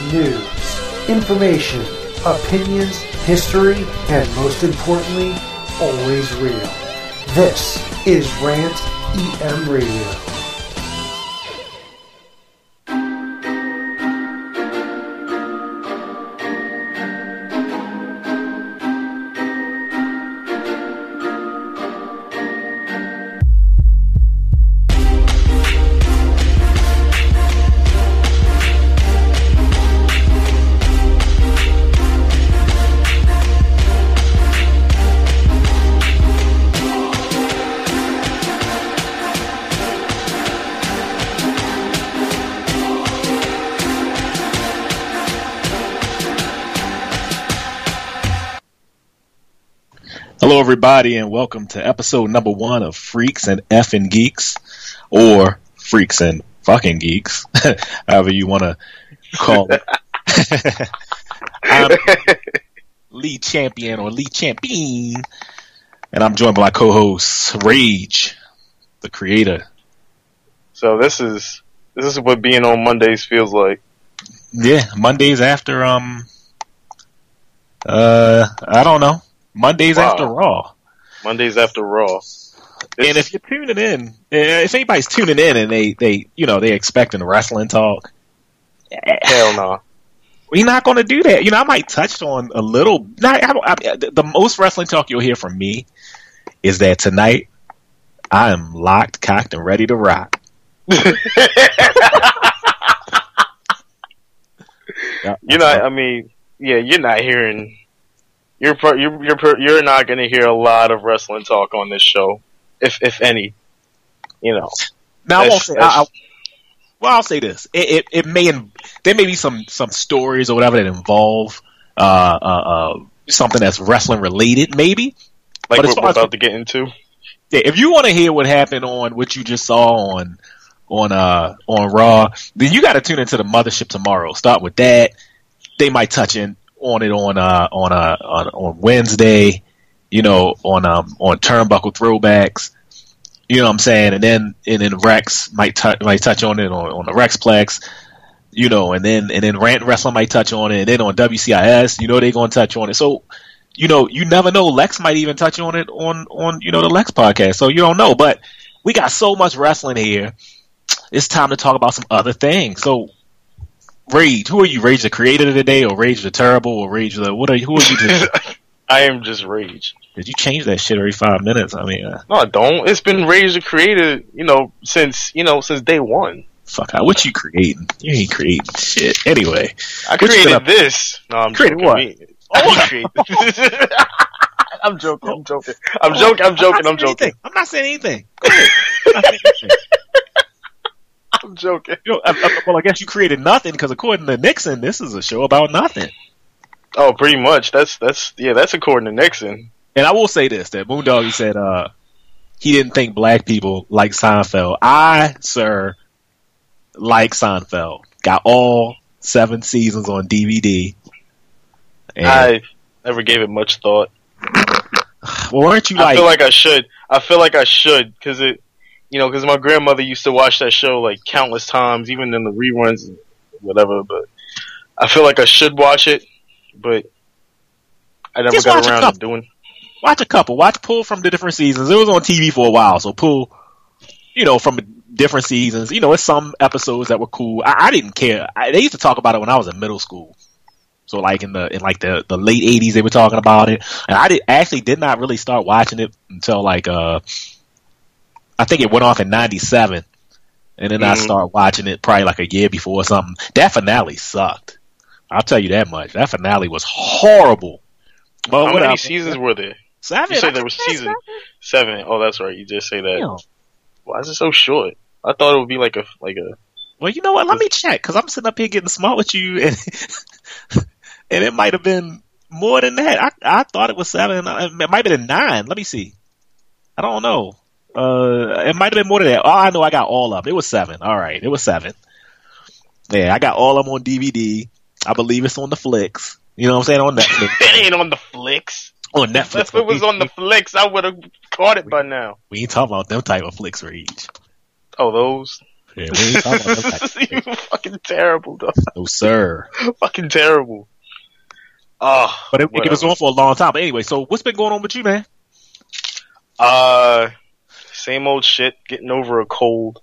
news, information, opinions, history, and most importantly, always real. This is Rant EM Radio. Hello, everybody, and welcome to episode number 1 of Freaks and Effing Geeks, or Freaks and Fucking Geeks, however you want to call it. I'm Lee Champion, or Lee Champion, and I'm joined by my co-host, Rage, the creator. So this is what being on Mondays feels like. Yeah, Mondays after, I don't know. Mondays after Raw. Mondays after Raw. And if you're tuning in, if anybody's tuning in and they expecting wrestling talk, hell no. We're not going to do that. I might touch on a little. The most wrestling talk you'll hear from me is that tonight I am locked, cocked, and ready to rock. You're not hearing. You're not going to hear a lot of wrestling talk on this show, if any. Now I won't say. I'll say this: there may be some stories or whatever that involve something that's wrestling related, maybe. Like what we're about to get into. Yeah, if you want to hear what happened on what you just saw on Raw, then you got to tune into the Mothership tomorrow. Start with that. They might touch on it on Wednesday, on Turnbuckle Throwbacks, you know what I'm saying, and then Rex might touch on it on the Rexplex, and then Rant Wrestling might touch on it, and then on WCIS, they're gonna touch on it. So, you never know. Lex might even touch on it on the Lex podcast. So you don't know, but we got so much wrestling here. It's time to talk about some other things. So. Rage, who are you? Rage the creator today, or Rage the terrible, or Rage the who are you today? I am just Rage. Did you change that shit every 5 minutes? I mean, no, I don't. It's been Rage the creator, since day one. Fuck, what you creating? You ain't creating shit. Anyway, I created this. No, I'm created joking. What? I'm joking. I'm joking. I'm not saying anything. Go ahead. I'm joking. Well, I guess you created nothing because according to Nixon, this is a show about nothing. Oh, pretty much. That's according to Nixon. And I will say this: that Moondoggy said he didn't think black people like Seinfeld. I, sir, like Seinfeld. Got all 7 seasons on DVD. And I never gave it much thought. Well, aren't you I feel like I should because it. Because my grandmother used to watch that show like countless times, even in the reruns and whatever. But I feel like I should watch it, but I never got around to doing. Watch a couple. Watch pull from the different seasons. It was on TV for a while, so pull, from different seasons. It's some episodes that were cool. I didn't care. They used to talk about it when I was in middle school. So like in the late 80s, they were talking about it, and I actually did not really start watching it until like I think it went off in 97, and then I started watching it probably like a year before or something. That finale sucked. I'll tell you that much. That finale was horrible. But how many seasons were there? 7. You said there was season 7. Oh, that's right. You just say that. Damn. Why is it so short? I thought it would be like a. Well, you know what? Let me check because I'm sitting up here getting smart with you, and it might have been more than that. I thought it was 7. It might have been 9. Let me see. I don't know. It might have been more than that. Oh, I know I got all of them. It was 7. All right. It was 7. Yeah, I got all of them on DVD. I believe it's on the flicks. You know what I'm saying? On Netflix. It ain't on the flicks. On Netflix. If it was on the flicks, I would have caught it by now. We ain't talking about them type of flicks, Rage. Oh, those? Yeah, we ain't talking about that. You fucking terrible, dog. No, sir. Fucking terrible. Oh, But it was on for a long time. But anyway, so what's been going on with you, man? Same old shit. Getting over a cold.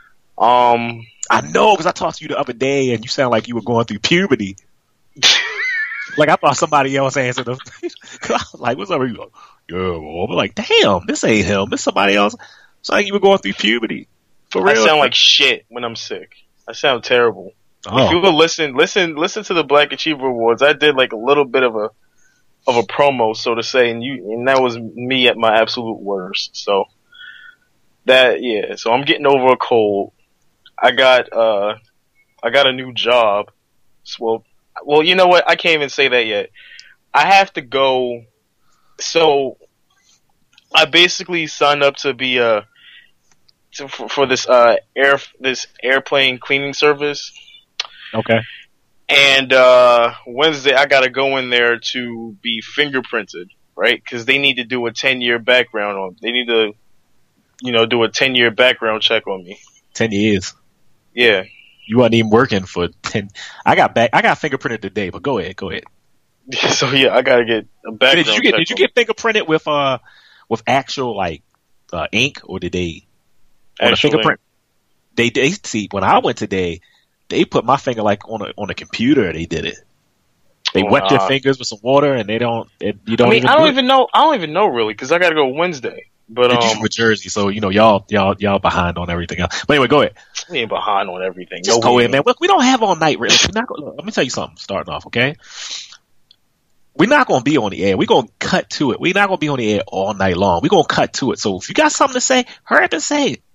I know, because I talked to you the other day, and you sound like you were going through puberty. Like I thought somebody else answered them. I was like, "What's up?" You go, "Yeah, well," I'm like, "Damn, this ain't him. This somebody else." It's like you were going through puberty. For real. I sound like shit when I'm sick. I sound terrible. Oh. If you will listen to the Black Achiever Awards, I did like a little bit of a promo, so to say, and that was me at my absolute worst. So so I'm getting over a cold. I got a new job. Well, you know what? I can't even say that yet. I have to go. So I basically signed up to be for this airplane cleaning service. Okay. And Wednesday I gotta go in there to be fingerprinted, right? Because they need to do a 10-year background on. They need to, do a 10-year background check on me. 10 years. Yeah. You wasn't even working for 10. I got fingerprinted today, but go ahead. So yeah, I gotta get a background check. Did you get fingerprinted with actual like ink, or did they on a fingerprint? They see when I went today, they put my finger like on a computer. They did it. They wet their fingers with some water, and you don't. I don't even know really, because I gotta go Wednesday. But you're from Jersey, so y'all behind on everything else. But anyway, go ahead. We ain't behind on everything. Just go ahead, man. Look, we don't have all night. Really. Let me tell you something. Starting off, okay? We're not going to be on the air. We're going to cut to it. We're not going to be on the air all night long. We're going to cut to it. So if you got something to say, hurry up and say it.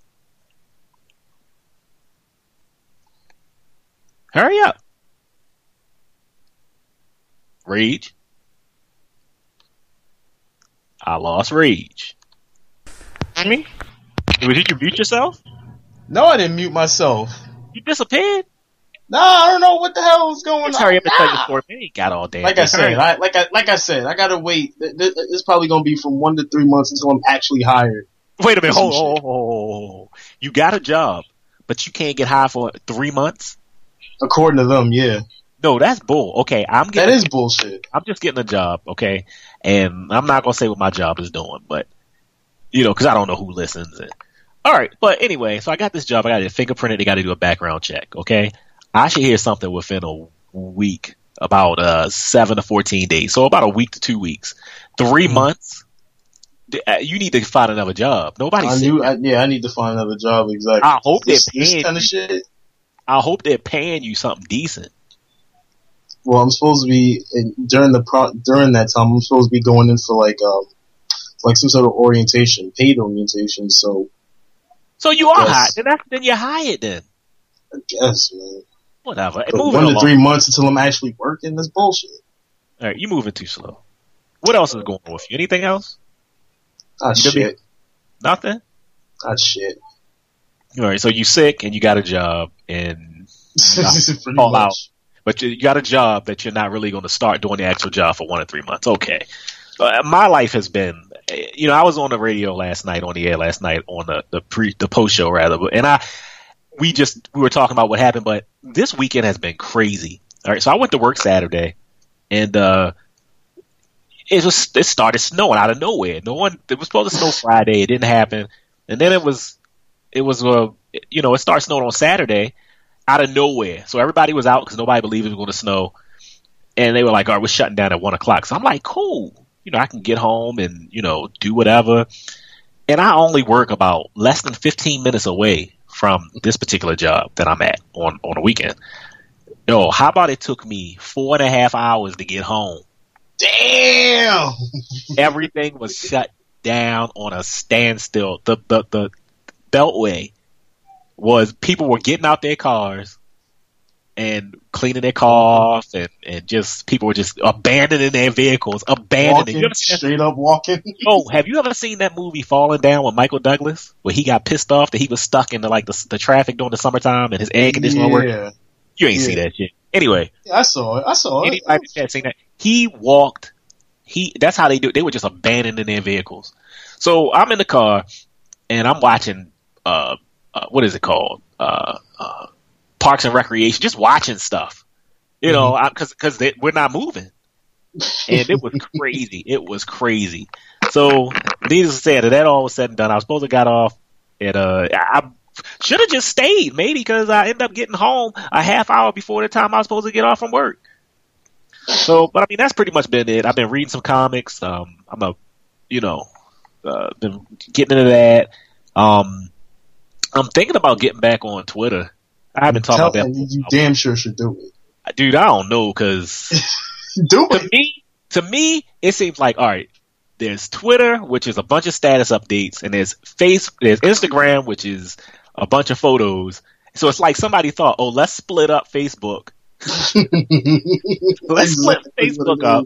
Hurry up. Rage. I lost Rage. Me? Did you mute yourself? No, I didn't mute myself. You disappeared? Nah, I don't know what the hell is going on. Hurry up and tell your story. Man, you got all day. Like I said, I gotta wait. It's probably gonna be from 1 to 3 months until I'm actually hired. Wait a minute. Hold. You got a job, but you can't get hired for 3 months? According to them, yeah. No, that's bull. Okay, that is bullshit. I'm just getting a job, okay? And I'm not gonna say what my job is doing, but because I don't know who listens. All right, but anyway, so I got this job. I got it fingerprinted. They got to do a background check, okay? I should hear something within a week, about 7 to 14 days. So about a week to 2 weeks. 3 months? You need to find another job. I need to find another job, exactly. I hope they're paying this kind of shit. I hope they're paying you something decent. Well, I'm supposed to be during that time. I'm supposed to be going in for like some sort of orientation, paid orientation. So you are hired. Then you're hired. Then I guess, man. Whatever. 1 to 3 months until I'm actually working. That's bullshit. All right, you're moving too slow. What else is going on with you? Anything else? Shit. Nothing. Shit. All right, so you sick and you got a job and all out. But you got a job that you're not really going to start doing the actual job for 1 to 3 months. Okay. My life has been, I was on the radio on the air last night on the post show rather, and we were talking about what happened, but this weekend has been crazy. All right. So I went to work Saturday and, it started snowing out of nowhere. It was supposed to snow Friday. It didn't happen. And then it started snowing on Saturday out of nowhere. So everybody was out because nobody believed it was going to snow. And they were like, all right, we're shutting down at 1:00. So I'm like, cool. I can get home and, do whatever. And I only work about less than 15 minutes away from this particular job that I'm at on a weekend. How about it took me 4.5 hours to get home? Damn! Everything was shut down on a standstill. The Beltway people were getting out their cars and cleaning their car off, and just people were just abandoning their vehicles, straight up walking. Oh, have you ever seen that movie Falling Down with Michael Douglas, where he got pissed off that he was stuck in the traffic during the summertime and his air conditioner worked? You ain't see that shit. Anyway, yeah, I saw it. Anybody that seen that? He walked. That's how they do it. They were just abandoning their vehicles. So I'm in the car and I'm watching. What is it called? Parks and Recreation, just watching stuff. You know, because we're not moving, and it was crazy. It was crazy. So, needless to say, that all was said and done, I was supposed to got off at I should have just stayed, maybe, because I ended up getting home a half hour before the time I was supposed to get off from work. So, but I mean, that's pretty much been it. I've been reading some comics. Been getting into that. I'm thinking about getting back on Twitter. I haven't talked about that. You damn sure should do it. Dude, I don't know, because to me, it seems like, all right, there's Twitter, which is a bunch of status updates, and there's Instagram, which is a bunch of photos. So it's like somebody thought, oh, let's split up Facebook. Let's split Facebook up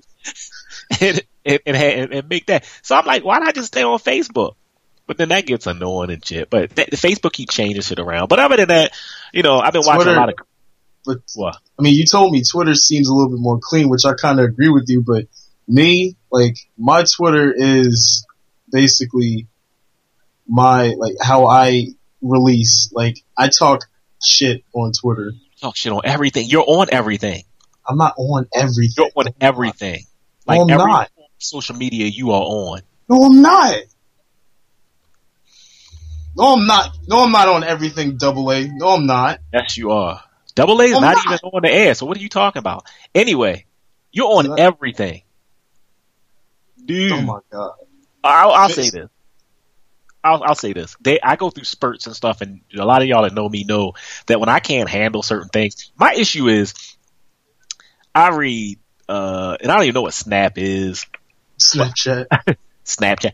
and make that. So I'm like, why not just stay on Facebook? But then that gets annoying and shit. But the Facebook keep changing shit around. But other than that, you know, I've been watching a lot of. But, what? I mean, you told me Twitter seems a little bit more clean, which I kind of agree with you. But me, like, my Twitter is basically how I release. Like, I talk shit on Twitter. Talk shit on everything. You're on everything. I'm not on everything. You're on everything. Like, no, I'm not. Social media you are on. No, I'm not. No, I'm not. No, I'm not on everything, AA. No, I'm not. Yes, you are. AA is not even on the air, so what are you talking about? Anyway, you're on everything. Dude. Oh, my God. I'll say this. I'll say this. I go through spurts and stuff, and a lot of y'all that know me know that when I can't handle certain things, my issue is I read, and I don't even know what Snap is. Snapchat. Snapchat.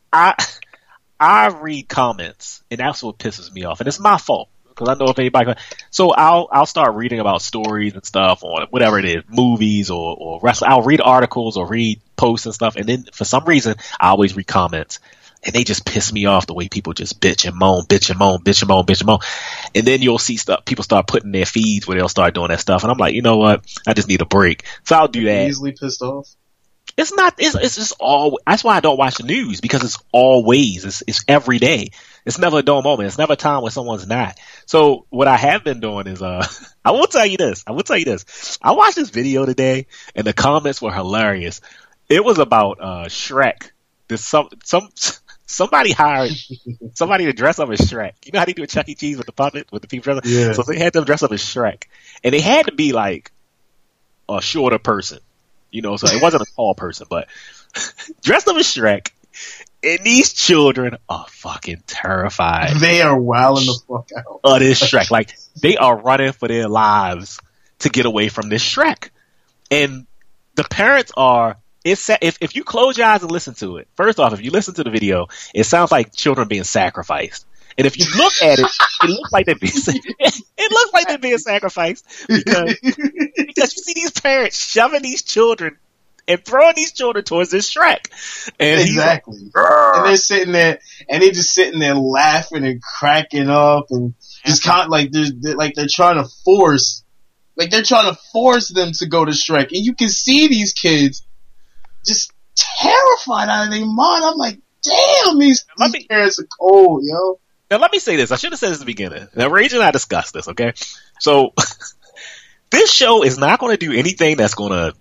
I read comments, and that's what pisses me off, and it's my fault because I know if anybody. So I'll start reading about stories and stuff on whatever it is, movies or wrestling. I'll read articles or read posts and stuff, and then for some reason I always read comments, and they just piss me off the way people just bitch and moan, and then you'll see stuff. People start putting their feeds where they'll start doing that stuff, and I'm like, you know what? I just need a break, so I'll do that. Easily pissed off. It's not. It's just all. That's why I don't watch the news, because it's always. It's every day. It's never a dull moment. It's never a time when someone's not. So what I have been doing is, I will tell you this. I watched this video today, and the comments were hilarious. It was about Shrek. There's somebody hired somebody to dress up as Shrek. You know how they do a Chuck E. Cheese with the puppet, with the people dressing? Yeah. So they had them dress up as Shrek, and they had to be like a shorter person. You know, so it wasn't a tall person, but dressed up as Shrek, and these children are fucking terrified. They are wilding the fuck out. Of this Shrek. Like, they are running for their lives to get away from this Shrek. And the parents are, if you close your eyes and listen to it, first off, if you listen to the video, it sounds like children being sacrificed. And if you look at it, it looks like they're being sacrificed because you see these parents shoving these children and throwing these children towards this Shrek. And exactly. And they're sitting there, and they're just sitting there laughing and cracking up, and just kind of like they're trying to force them to go to Shrek. And you can see these kids just terrified out of their mind. I'm like, damn, these parents are cold, yo. Now, let me say this. I should have said this at the beginning. Now, Rage and I discussed this, okay? So, this show is not going to do anything that's going to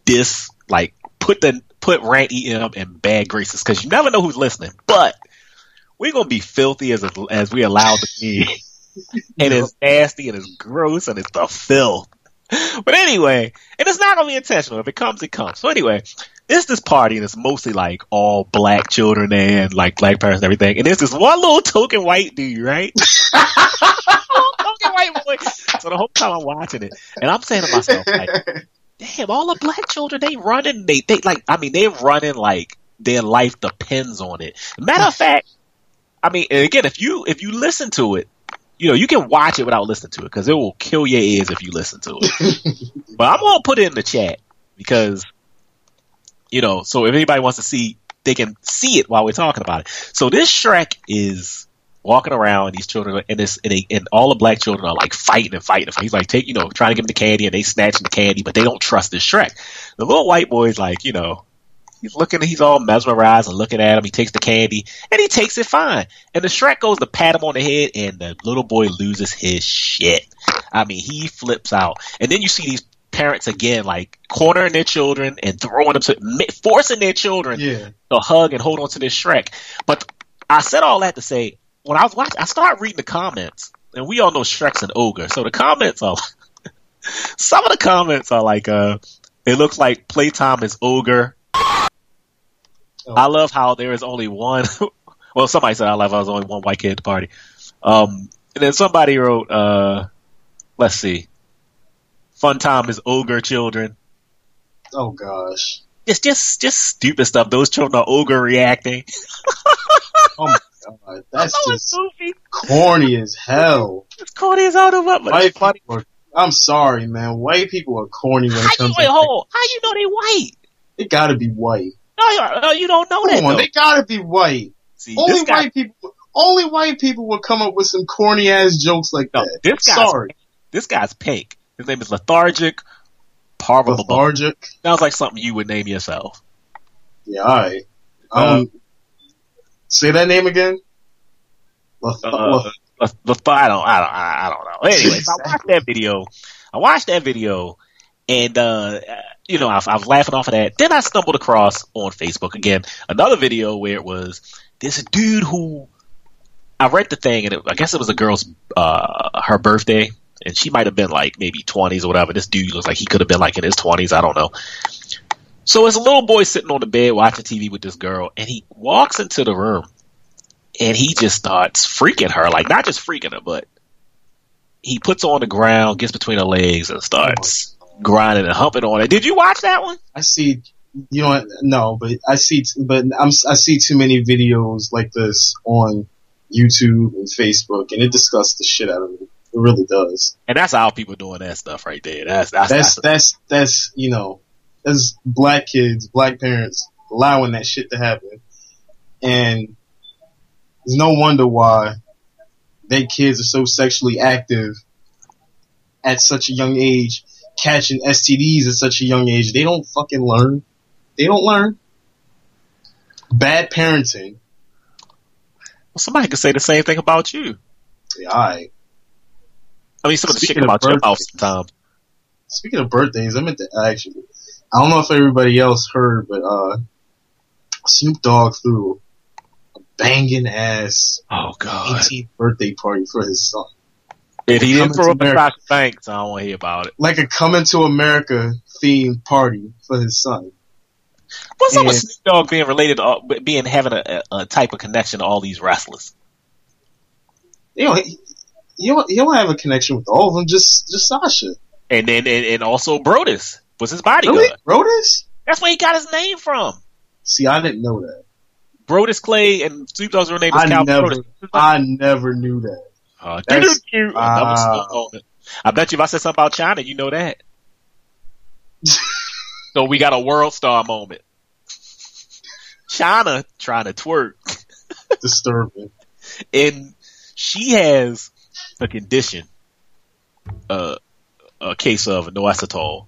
put Rant EM in bad graces, because you never know who's listening. But we're going to be filthy as we allowed to be. And it's nasty, and it's gross, and it's the filth. But anyway, and it's not going to be intentional. If it comes, it comes. So anyway, it's this party, and it's mostly like all black children there, and like black parents and everything. And there's this one little token white dude, right? Token white boy. So the whole time I'm watching it, and I'm saying to myself, like, damn, all the black children, they're running like their life depends on it. Matter of fact, I mean, and again, if you listen to it, you know, you can watch it without listening to it, because it will kill your ears if you listen to it. But I'm going to put it in the chat, because, you know, so if anybody wants to see, they can see it while we're talking about it. So this Shrek is walking around, and these children, and all the black children are like fighting. He's like, trying to give them the candy, and they snatching the candy, but they don't trust this Shrek. The little white boy's like, you know, He's looking, he's all mesmerized and looking at him. He takes the candy and he takes it fine. And the Shrek goes to pat him on the head and the little boy loses his shit. I mean, he flips out. And then you see these parents again, like cornering their children and throwing them forcing their children to hug and hold on to this Shrek. But I said all that to say, when I was watching, I started reading the comments, and we all know Shrek's an ogre. So the comments are, some of the comments are like, it looks like playtime is ogre. I love how there is only one. Well, somebody said I love how there's only one white kid at the party. And then somebody wrote, let's see, fun time is ogre children. Oh gosh, it's just stupid stuff. Those children are ogre reacting. Oh my god, that's just corny as hell. It's corny as hell. White people, I'm sorry, man. White people are corny when it comes to. How you know they white? They gotta be white. No, you don't know that. They gotta be white. See, only white people will come up with some corny ass jokes like that. This guy's pink. His name is Lethargic. Lethargic. Sounds like something you would name yourself. Yeah, alright. Say that name again. I don't know. Anyway, so I watched that video, and I was laughing off of that. Then I stumbled across on Facebook again another video where it was this dude who I read the thing, and I guess it was a girl's her birthday, and she might have been like maybe 20s or whatever. This dude looks like he could have been like in his 20s. I don't know. So it's a little boy sitting on the bed watching TV with this girl, and he walks into the room, and he just starts freaking her, like not just freaking her, but he puts her on the ground, gets between her legs, and starts grinding and humping on it. Did you watch that one? I see. You know what? No, but I see too many videos like this on YouTube and Facebook, and it disgusts the shit out of me. It really does. And that's how people doing that stuff right there. That's that's black kids, black parents allowing that shit to happen, and there's no wonder why their kids are so sexually active at such a young age, catching STDs at such a young age. They don't fucking learn. They don't learn. Bad parenting. Well, somebody could say the same thing about you. Yeah, I mean, some of the shit about your mouth sometimes. Speaking of birthdays, I don't know if everybody else heard, but Snoop Dogg threw a banging ass 18th birthday party for his son. If he didn't throw up a thanks, I don't want to hear about it. Like a Coming to America themed party for his son. What's up with Snoop Dogg being related to having a type of connection to all these wrestlers? You don't have a connection with all of them, just Sasha. And also Brodus was his bodyguard. Really? Brodus? That's where he got his name from. See, I didn't know that. Brodus Clay and Snoop Dogg's real name is Cal Brodus. I never knew that. I bet you if I said something about China, you know that. So we got a world star moment. China trying to twerk. Disturbing. And she has a condition, a case of noacetol.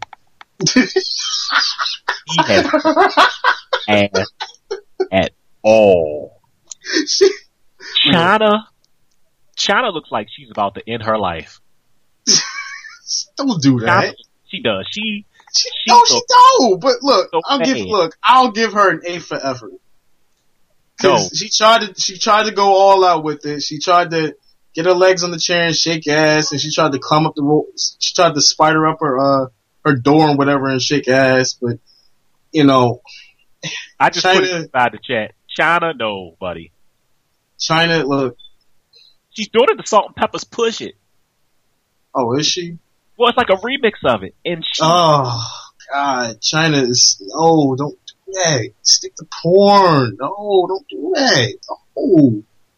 He has ass at all. China looks like she's about to end her life. Don't do that. She does. She don't. But look, I'll give her an A for effort. Cause she tried to go all out with it. She tried to get her legs on the chair and shake ass, and she tried to climb up the rope. She tried to spider up her door and whatever and shake ass. But I just put it inside the chat. China, no, buddy. China, look. She's doing it to Salt and Pepper's Push It. Oh, is she? Well, it's like a remix of it. And oh, God. China is... No, don't do that. Stick to porn. No, don't do that. Oh.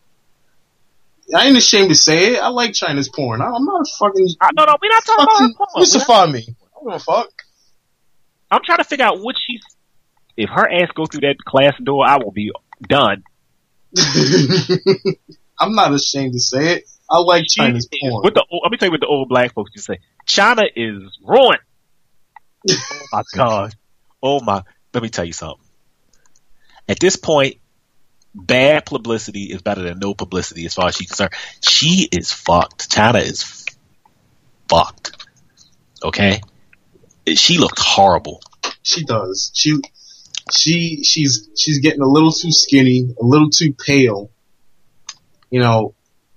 I ain't ashamed to say it. I like China's porn. I'm not a fucking... No, we're not talking about her porn. Crucify me. I don't give a fuck. I'm trying to figure out what she's... If her ass goes through that class door, I will be done. I'm not ashamed to say it. I like China's porn. Let me tell you what the old black folks used to say. China is ruined. Oh my God. Let me tell you something. At this point, bad publicity is better than no publicity as far as she's concerned. She is fucked. China is fucked. Okay? She looked horrible. She does. She's getting a little too skinny, a little too pale. You know,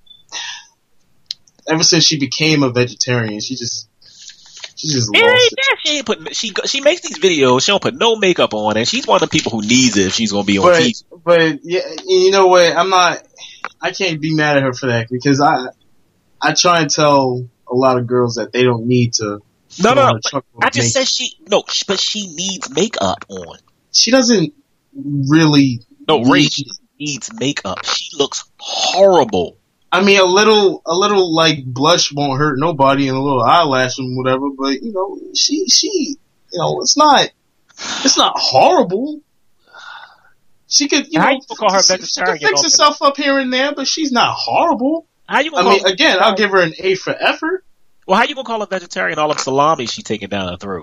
ever since she became a vegetarian, she just lost it. She makes these videos. She don't put no makeup on, and she's one of the people who needs it if she's gonna be on TV. But yeah, you know what? I can't be mad at her for that because I try and tell a lot of girls that they don't need to. No. I just said but she needs makeup on. She doesn't really. No, Ray, she needs makeup. She looks horrible. I mean, a little like blush won't hurt nobody, and a little eyelash and whatever. But you know, she, it's not horrible. She could, how you call her vegetarian? She could fix herself up here and there, but she's not horrible. How you? I'll give her an A for effort. Well, how you gonna call her vegetarian? All of salami she taking down her throat.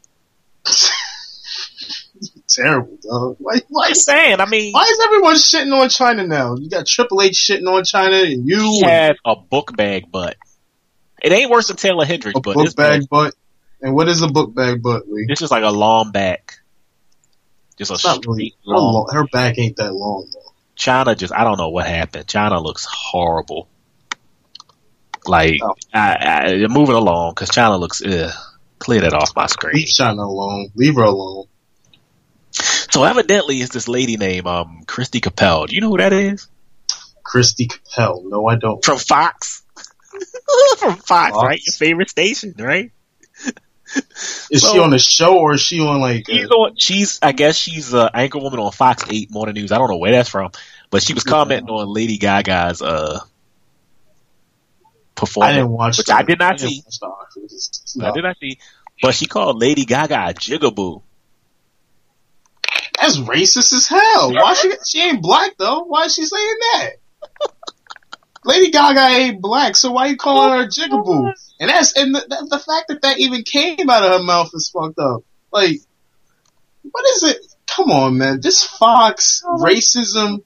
Terrible, dog. Why is everyone shitting on China now? You got Triple H shitting on China, and you have a book bag butt. It ain't worse than Taylor Hendricks, but book bag butt. And what is a book bag butt, Lee? It's just like a long back. Just it's not really long. Her back ain't that long though. China I don't know what happened. China looks horrible. Like, moving along, because China looks, clear that off my screen. Leave China alone. Leave her alone. So evidently it's this lady named, Christy Capel. Do you know who that is? Christy Capel. No, I don't. From Fox. From Fox, right? Your favorite station, right? Is she on the show or is she on like? I guess she's an anchor woman on Fox 8 Morning News. I don't know where that's from, but she was commenting on Lady Gaga's, performance. I didn't watch which I did not see. I did not see. But she called Lady Gaga a jigaboo. That's racist as hell. Why she ain't black though? Why is she saying that? Lady Gaga ain't black, so why you calling her a jigaboo? And the fact that even came out of her mouth is fucked up. Like, what is it? Come on, man. This Fox racism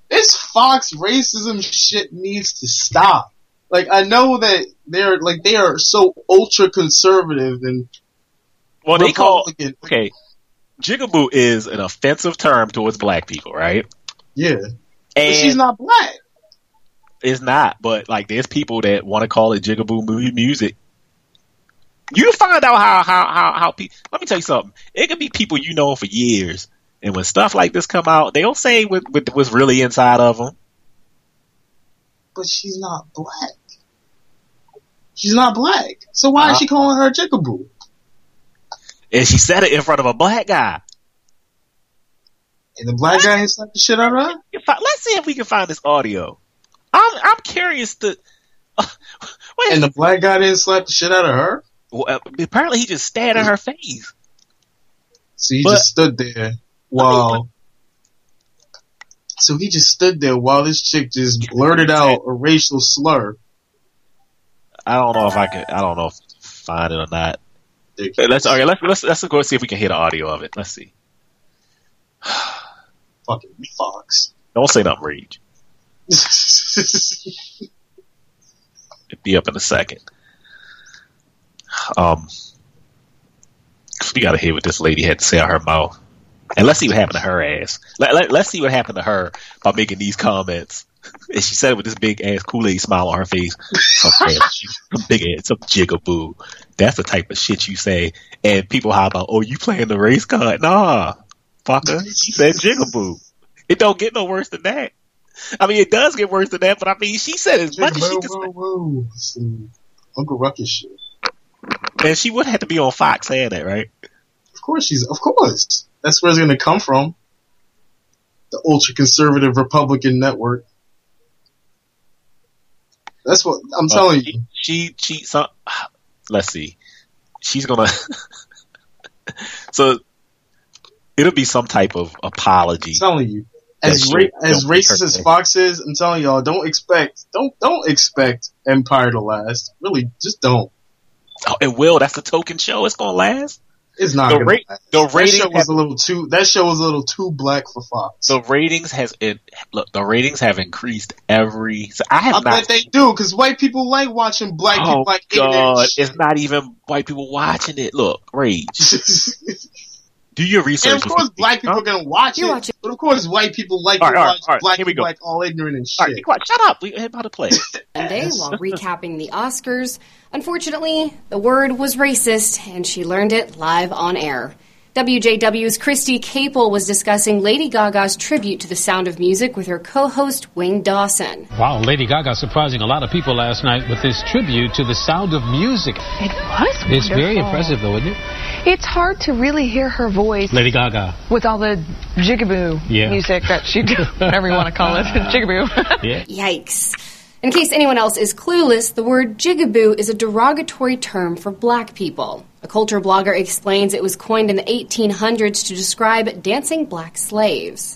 shit needs to stop. Like, I know that they are so ultra conservative and Republican. Okay, jigaboo is an offensive term towards black people, right? Yeah. And but she's not black. It's not, but like, there's people that want to call it jigaboo music. You find out how people, let me tell you something. It could be people you know for years, and when stuff like this come out, they don't say what's really inside of them. But she's not black. She's not black. So why is she calling her a jigaboo? And she said it in front of a black guy. And the black guy ain't slapped the shit out of her? Let's see if we can find this audio. I'm curious to. And the black guy didn't slap the shit out of her? Well, apparently he just stared at her face. So he just stood there while. So he just stood there while this chick just blurted out a racial slur. I don't know if find it or not. Let's go see if we can hear the audio of it. Let's see. Fucking Fox. Don't say nothing, Reed. It'll be up in a second. We gotta hear what this lady had to say out her mouth. And let's see what happened to her ass. Let's see what happened to her by making these comments. And she said it with this big ass Kool-Aid smile on her face. Some big ass, some jigaboo. That's the type of shit you say. And people hop out, oh, you playing the race card? Nah, fucker. She said jigaboo. It don't get no worse than that. I mean, it does get worse than that, but I mean, she said as much as she could say. Uncle Ruckus shit. And she would have to be on Fox saying that, right? Of course. That's where it's going to come from. The ultra-conservative Republican network. That's what I'm telling you. Let's see. She's gonna. So it'll be some type of apology. I'm telling you, as racist as Fox is, I'm telling y'all, don't expect Empire to last. Really, just don't. Oh, it will. That's a token show. It's gonna last. It's not The gonna rate- last. the That ratings show was a little too. That show was a little too black for Fox. The ratings the ratings have increased every. So I have I not. bet they do because white people like watching black people like God, ignorant it's not even white people watching it. Look, Rage. shit. Do your research. And of course, black people are gonna watch You it, watch it. but of course, white people like All to right, watch all right, black here we people go. like all ignorant and All right, shit. be quiet. Shut up. We're about to play. Monday while recapping the Oscars. Unfortunately, the word was racist, and she learned it live on air. WJW's Christy Capel was discussing Lady Gaga's tribute to The Sound of Music with her co-host Wayne Dawson. Wow, Lady Gaga surprising a lot of people last night with this tribute to The Sound of Music. It was It's very wonderful. impressive, though, isn't it? It's hard to really hear her voice Lady Gaga. with all the jigaboo Yeah. music that she does, whatever you want to call it, jigaboo. Yeah. Yikes. In case anyone else is clueless, the word jigaboo is a derogatory term for black people. A culture blogger explains it was coined in the 1800s to describe dancing black slaves.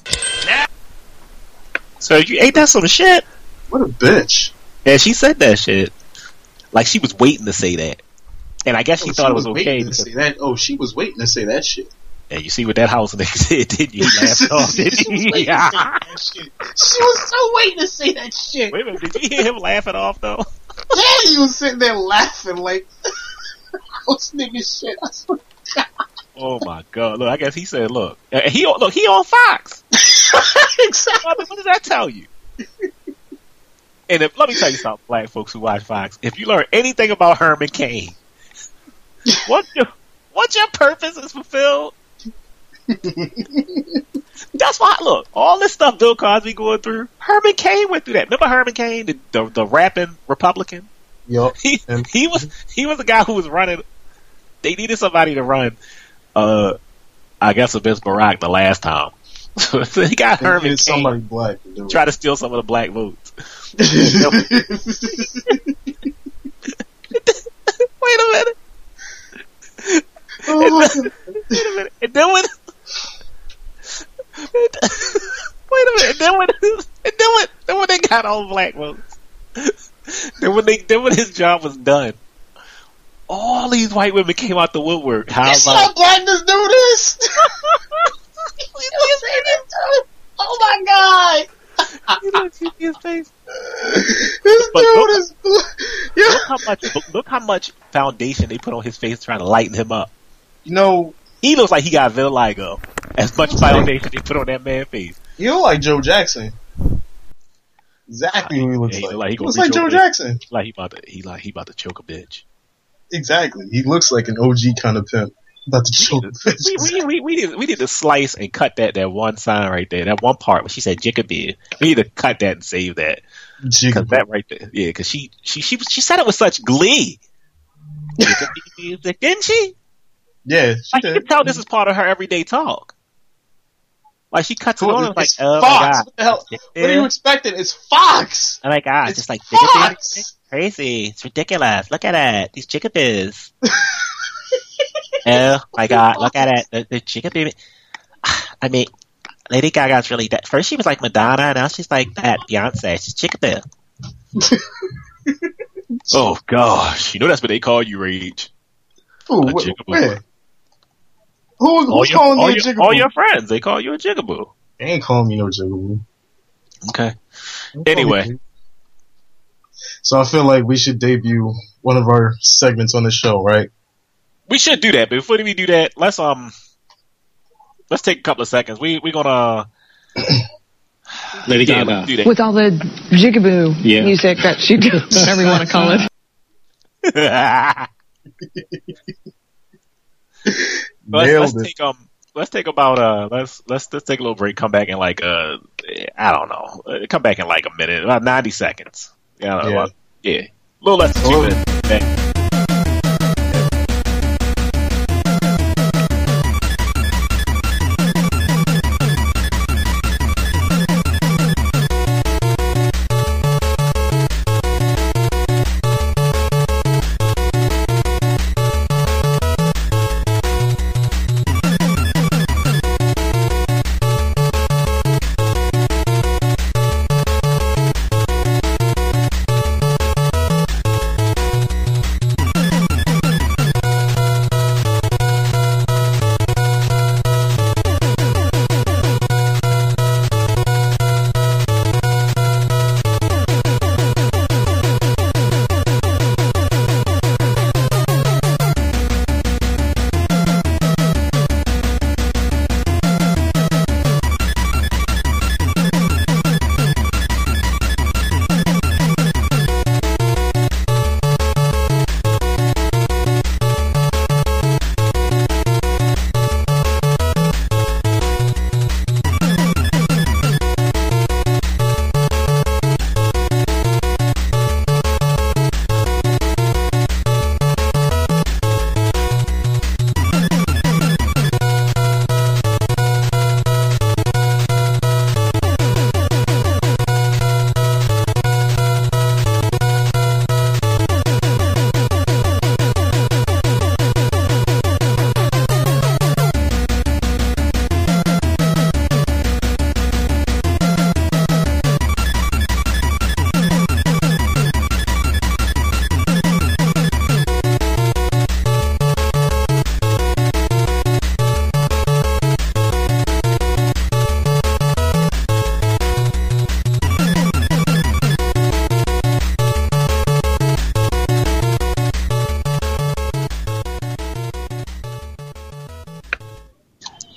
So you ain't that some shit? What a bitch! Yeah, she said that shit. Like she was waiting to say that, and I guess she thought it was okay. waiting to say that. Oh, she was waiting to say that shit. Yeah, you see what that house nigga did, didn't you? He laughed off, didn't you? Yeah. She was so waiting to say that shit. Wait a minute, did you hear him laughing off though? Yeah, he was sitting there laughing like those niggas shit. I swear to God. Oh my god! Look, I guess he said, "Look, he on Fox." Exactly. I mean, what does that tell you? And let me tell you something, black folks who watch Fox. If you learn anything about Herman Cain, once your purpose is fulfilled, that's why. Look, all this stuff Bill Cosby going through, Herman Cain went through that. Remember Herman Cain, the rapping Republican? Yup. He was the guy who was running. They needed somebody to run. I guess against Barack the last time. So he got Herman Cain. Somebody black to do it. Try to steal some of the black votes. Wait a minute. Oh, Wait a minute. And then when wait a minute. And then when they got all black votes, then when his job was done, all these white women came out the woodwork. How it's about not blackness do this. You say this too? Oh my god! you don't see his face? This But dude look- is. Yeah. Look how much foundation they put on his face trying to lighten him up. You know, He looks like he got vitiligo. As much foundation they put on that man's face. you look like Joe Jackson. Exactly who he looks Yeah, he like. look like he He gonna looks reach like Joe over. Jackson. Like he about to choke a bitch. Exactly. He looks like an OG kind of pimp. About to choke a bitch. We need to slice and cut that one sign right there, that one part where she said Jickaby. We need to cut that and save that. Cause that right there, yeah, cause she said it with such glee. Jickaby music, didn't she? Yeah, she Like you did. can tell this is part of her everyday talk. Like she cuts it on and like, It's oh Fox. my god, What the hell? What are you expecting? It's Fox. oh my god, It's just like Jickaby, Fox. crazy, it's ridiculous. Look at it, these Jickabys. Oh my god, look at it, the Jickabee. I mean, Lady Gaga's really that. First she was like Madonna, now she's like that Beyonce. She's Jickaboo. Oh gosh, you know that's what they call you, Rage. Ooh, A wh- jigaboo. where? Who's calling me a jigaboo? all your friends, they call you a Jigaboo. They ain't calling me no jigaboo. Okay. Don't call me Anyway, jigaboo. So I feel like we should debut one of our segments on the show, right? we should do that. But before we do that, let's take a couple of seconds. We're gonna Lady yeah, Gaga. do that. With all the jigaboo Yeah. music that she does, whatever you want to call it. Nailed it. Let's take about let's take a little break. Come back in like I don't know. Come back in like a minute, about 90 seconds. Yeah, a little less than 2 minutes. Okay.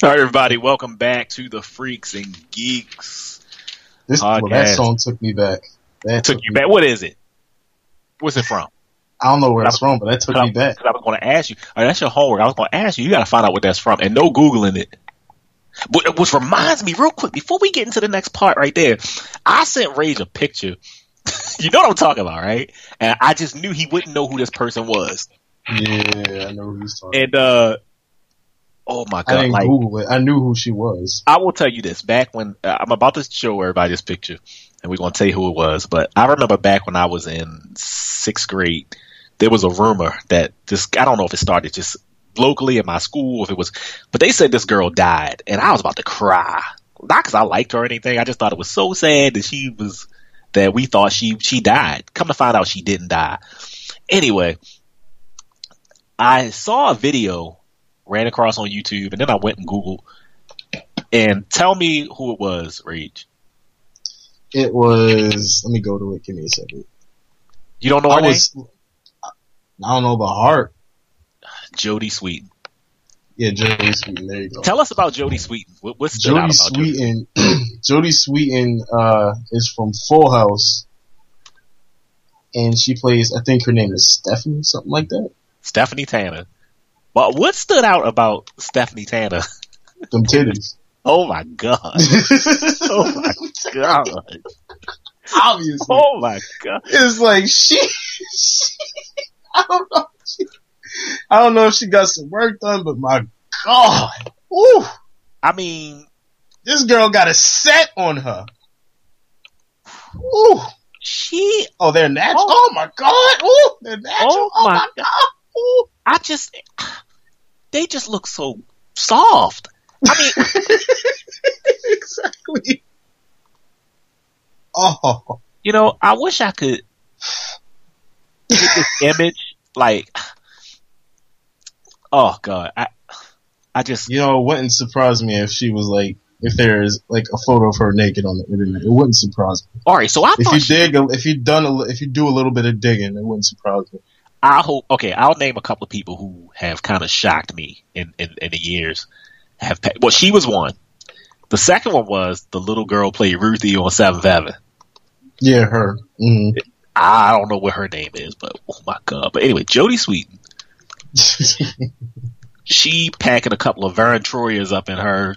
All right, everybody, welcome back to the Freaks and Geeks podcast. That song took me back. That took you back. What is it? What's it from? I don't know where it's from, but that took me back. I was going to ask you. All right, that's your homework. I was going to ask you. You got to find out what that's from, and no Googling it. But which reminds me, real quick, before we get into the next part right there, I sent Rage a picture. You know what I'm talking about, right? And I just knew he wouldn't know who this person was. Yeah, I know who he's talking about. And, oh my God. I didn't Google it. I knew who she was. I will tell you this. Back when, I'm about to show everybody this picture, and we're going to tell you who it was. But I remember back when I was in 6th grade, there was a rumor that I don't know if it started just locally in my school, if it was, but they said this girl died, and I was about to cry. Not because I liked her or anything. I just thought it was so sad that we thought she died. Come to find out she didn't die. Anyway, I saw a video, ran across on YouTube, and then I went and Googled. And tell me who it was, Rage. It was, let me go to it. Give me a second. You don't know her name? I don't know about her. Jodie Sweetin. Yeah, Jodie Sweetin. There you go. Tell us about Jodie Sweetin. What's stood out about Jodie? Jodie Sweetin is from Full House, and she plays, I think her name is Stephanie, something like that. Stephanie Tanner. But what stood out about Stephanie Tanner? Them titties. Oh my God. Oh my God. Obviously. Oh my God. It's like I don't know if she got some work done, but my God. Ooh. I mean, this girl got a set on her. Ooh. Oh, they're natural. Oh my God. Ooh, they're natural. Oh my God. Ooh. They just look so soft. I mean, exactly. Oh. You know, I wish I could get this image, like, oh God, I just, you know, it wouldn't surprise me if she was like, if there's like a photo of her naked on the internet, it wouldn't surprise me. All right, so if you do a little bit of digging, it wouldn't surprise me. I'll name a couple of people who have kind of shocked me in the years. Well, she was one. The second one was the little girl played Ruthie on 7th Avenue. Yeah, her. Mm-hmm. I don't know what her name is, but oh my God. But anyway, Jodie Sweetin. She packing a couple of Vern Troyers up in her.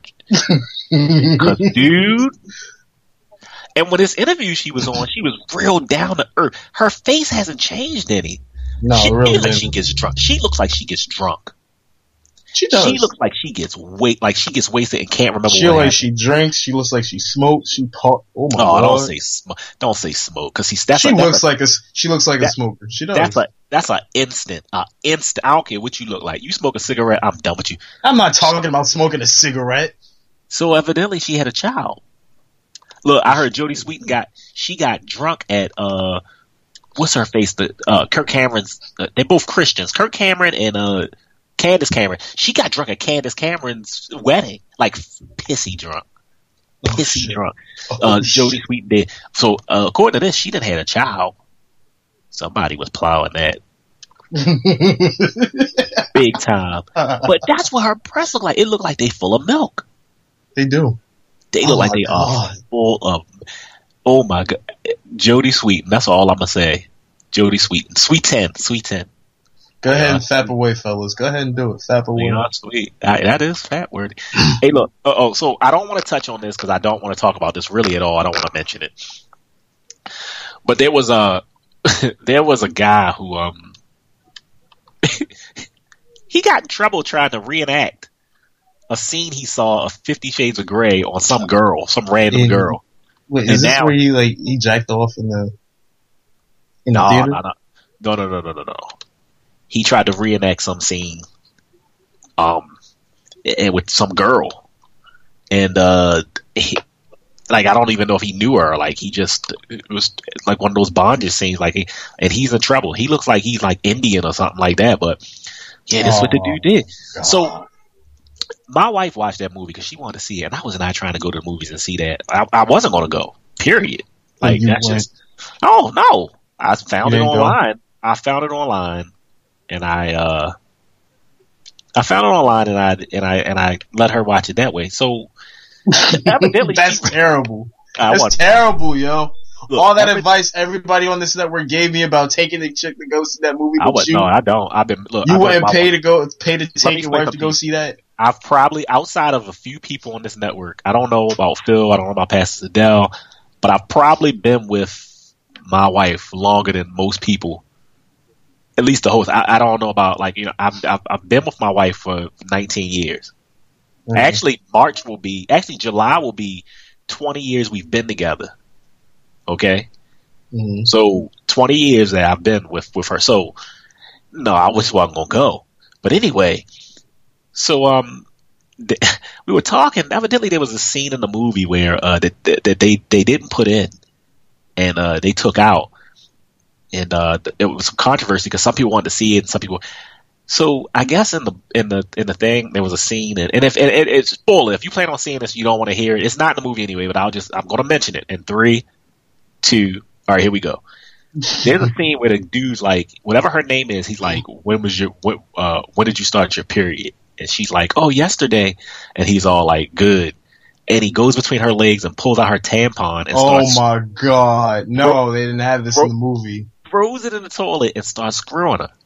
Dude. And when this interview she was on, she was real down to earth. Her face hasn't changed any. No, really. She gets drunk. She looks like she gets drunk. She does. She looks like she gets wasted and can't remember. She drinks. She looks like she smokes. Oh my God! Don't say smoke because she looks like a smoker. She does. That's an instant. I don't care what you look like. You smoke a cigarette, I'm done with you. I'm not talking about smoking a cigarette. So evidently she had a child. Look, I heard Jodie Sweetin got drunk at what's her face? Kirk Cameron's. They're both Christians. Kirk Cameron and Candace Cameron. She got drunk at Candace Cameron's wedding, like pissy drunk. Drunk. Jodie Sweetin did. So according to this, she done had a child. Somebody was plowing that. Big time. But that's what her breasts look like. It look like they full of milk. They do. They look like they are full of. Oh my God, Jodie Sweetin. That's all I'm gonna say. Jodie Sweetin. Sweet 10. Go ahead and fap away, fellas. Go ahead and do it. Fap away. Sweet. That is fat worthy. Hey, look. So I don't want to touch on this because I don't want to talk about this really at all. I don't want to mention it. But there was a guy who he got in trouble trying to reenact a scene he saw of 50 Shades of Grey on some random girl. Wait, is this where he jacked off in the theater? No. He tried to reenact some scene, and with some girl, and I don't even know if he knew her. Like it was like one of those bondage scenes. And he's in trouble. He looks like he's like Indian or something like that. But yeah, that's what the dude did. God. So my wife watched that movie because she wanted to see it, and I was not trying to go to the movies and see that. I wasn't going to go. Period. Like that's just. Oh no! I found it online. I found it online. And I I found it online and I let her watch it that way. So evidently, That's terrible. I That's want- terrible, yo. Look, All that advice everybody on this network gave me about taking the chick to go see that movie I with would you. no, I don't. I've been look. You I've been wouldn't with my pay wife. to take me your explain wife to something go to see that? I've probably, outside of a few people on this network, I don't know about Phil, I don't know about Pastor Adele, but I've probably been with my wife longer than most people. At least the host. I don't know about, like, you know, I've been with my wife for 19 years. Mhm. Actually, July will be 20 years we've been together. Okay? Mhm. So 20 years that I've been with her. So no, I wasn't gonna go. But anyway, so we were talking. Evidently, there was a scene in the movie where that they didn't put in, and they took out, and it was some controversy because some people wanted to see it, and some people. So I guess in the thing there was a scene, and if it's spoiler, if you plan on seeing this, you don't want to hear it. It's not in the movie anyway, but I'm going to mention it in 3, 2. All right, here we go. There's a scene where the dude's like, whatever her name is, he's like, when did you start your period? And she's like, oh, yesterday. And he's all like, good. And he goes between her legs and pulls out her tampon and starts Oh my god. No, they didn't have this in the movie. throws it in the toilet and starts screwing her.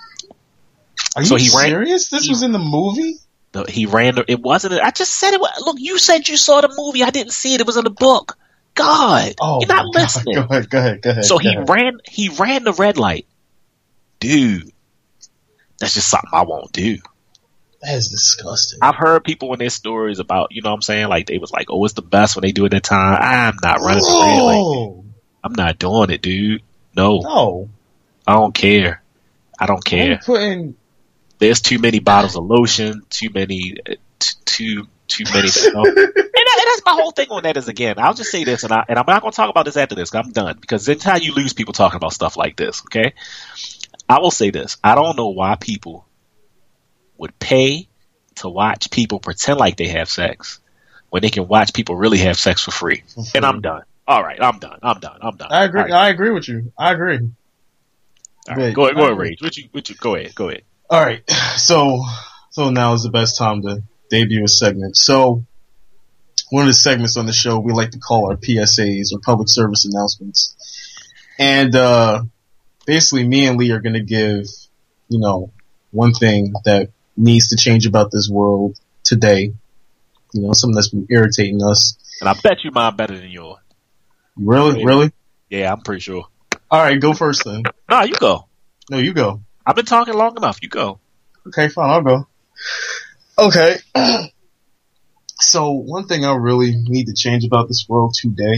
Are So you he ran- serious? This was in the movie? He ran. It wasn't. I just said it. Look, you said you saw the movie. I didn't see it. It was in the book. God, Oh, you're not my God. listening. Go ahead. So go ahead. he ran the red light. Dude, that's just something I won't do. That is disgusting. I've heard people in their stories about, you know what I'm saying? Like, they was like, oh, it's the best when they do it at time. I'm not running the red light. No. I'm not doing it, dude. No, No. I don't care. I don't care. I'm putting... There's too many bottles of lotion, too many, too many. And that's my whole thing on that is, again, I'll just say this, and I'm not going to talk about this after this, 'cause I'm done, because that's how you lose people talking about stuff like this, okay? I will say this. I don't know why people would pay to watch people pretend like they have sex when they can watch people really have sex for free. And I'm done. All right, I'm done. I agree. All right. I agree with you. I agree. All right. Go ahead, Rage. Go ahead. All right. So now is the best time to debut a segment. So one of the segments on the show we like to call our PSAs, or public service announcements. And basically me and Lee are going to give, one thing that needs to change about this world today. Something that's been irritating us. And I bet you mine better than yours. Really? Yeah, I'm pretty sure. All right, go first then. No, you go. No, you go. I've been talking long enough. You go. Okay, fine, I'll go. Okay. So one thing I really need to change about this world today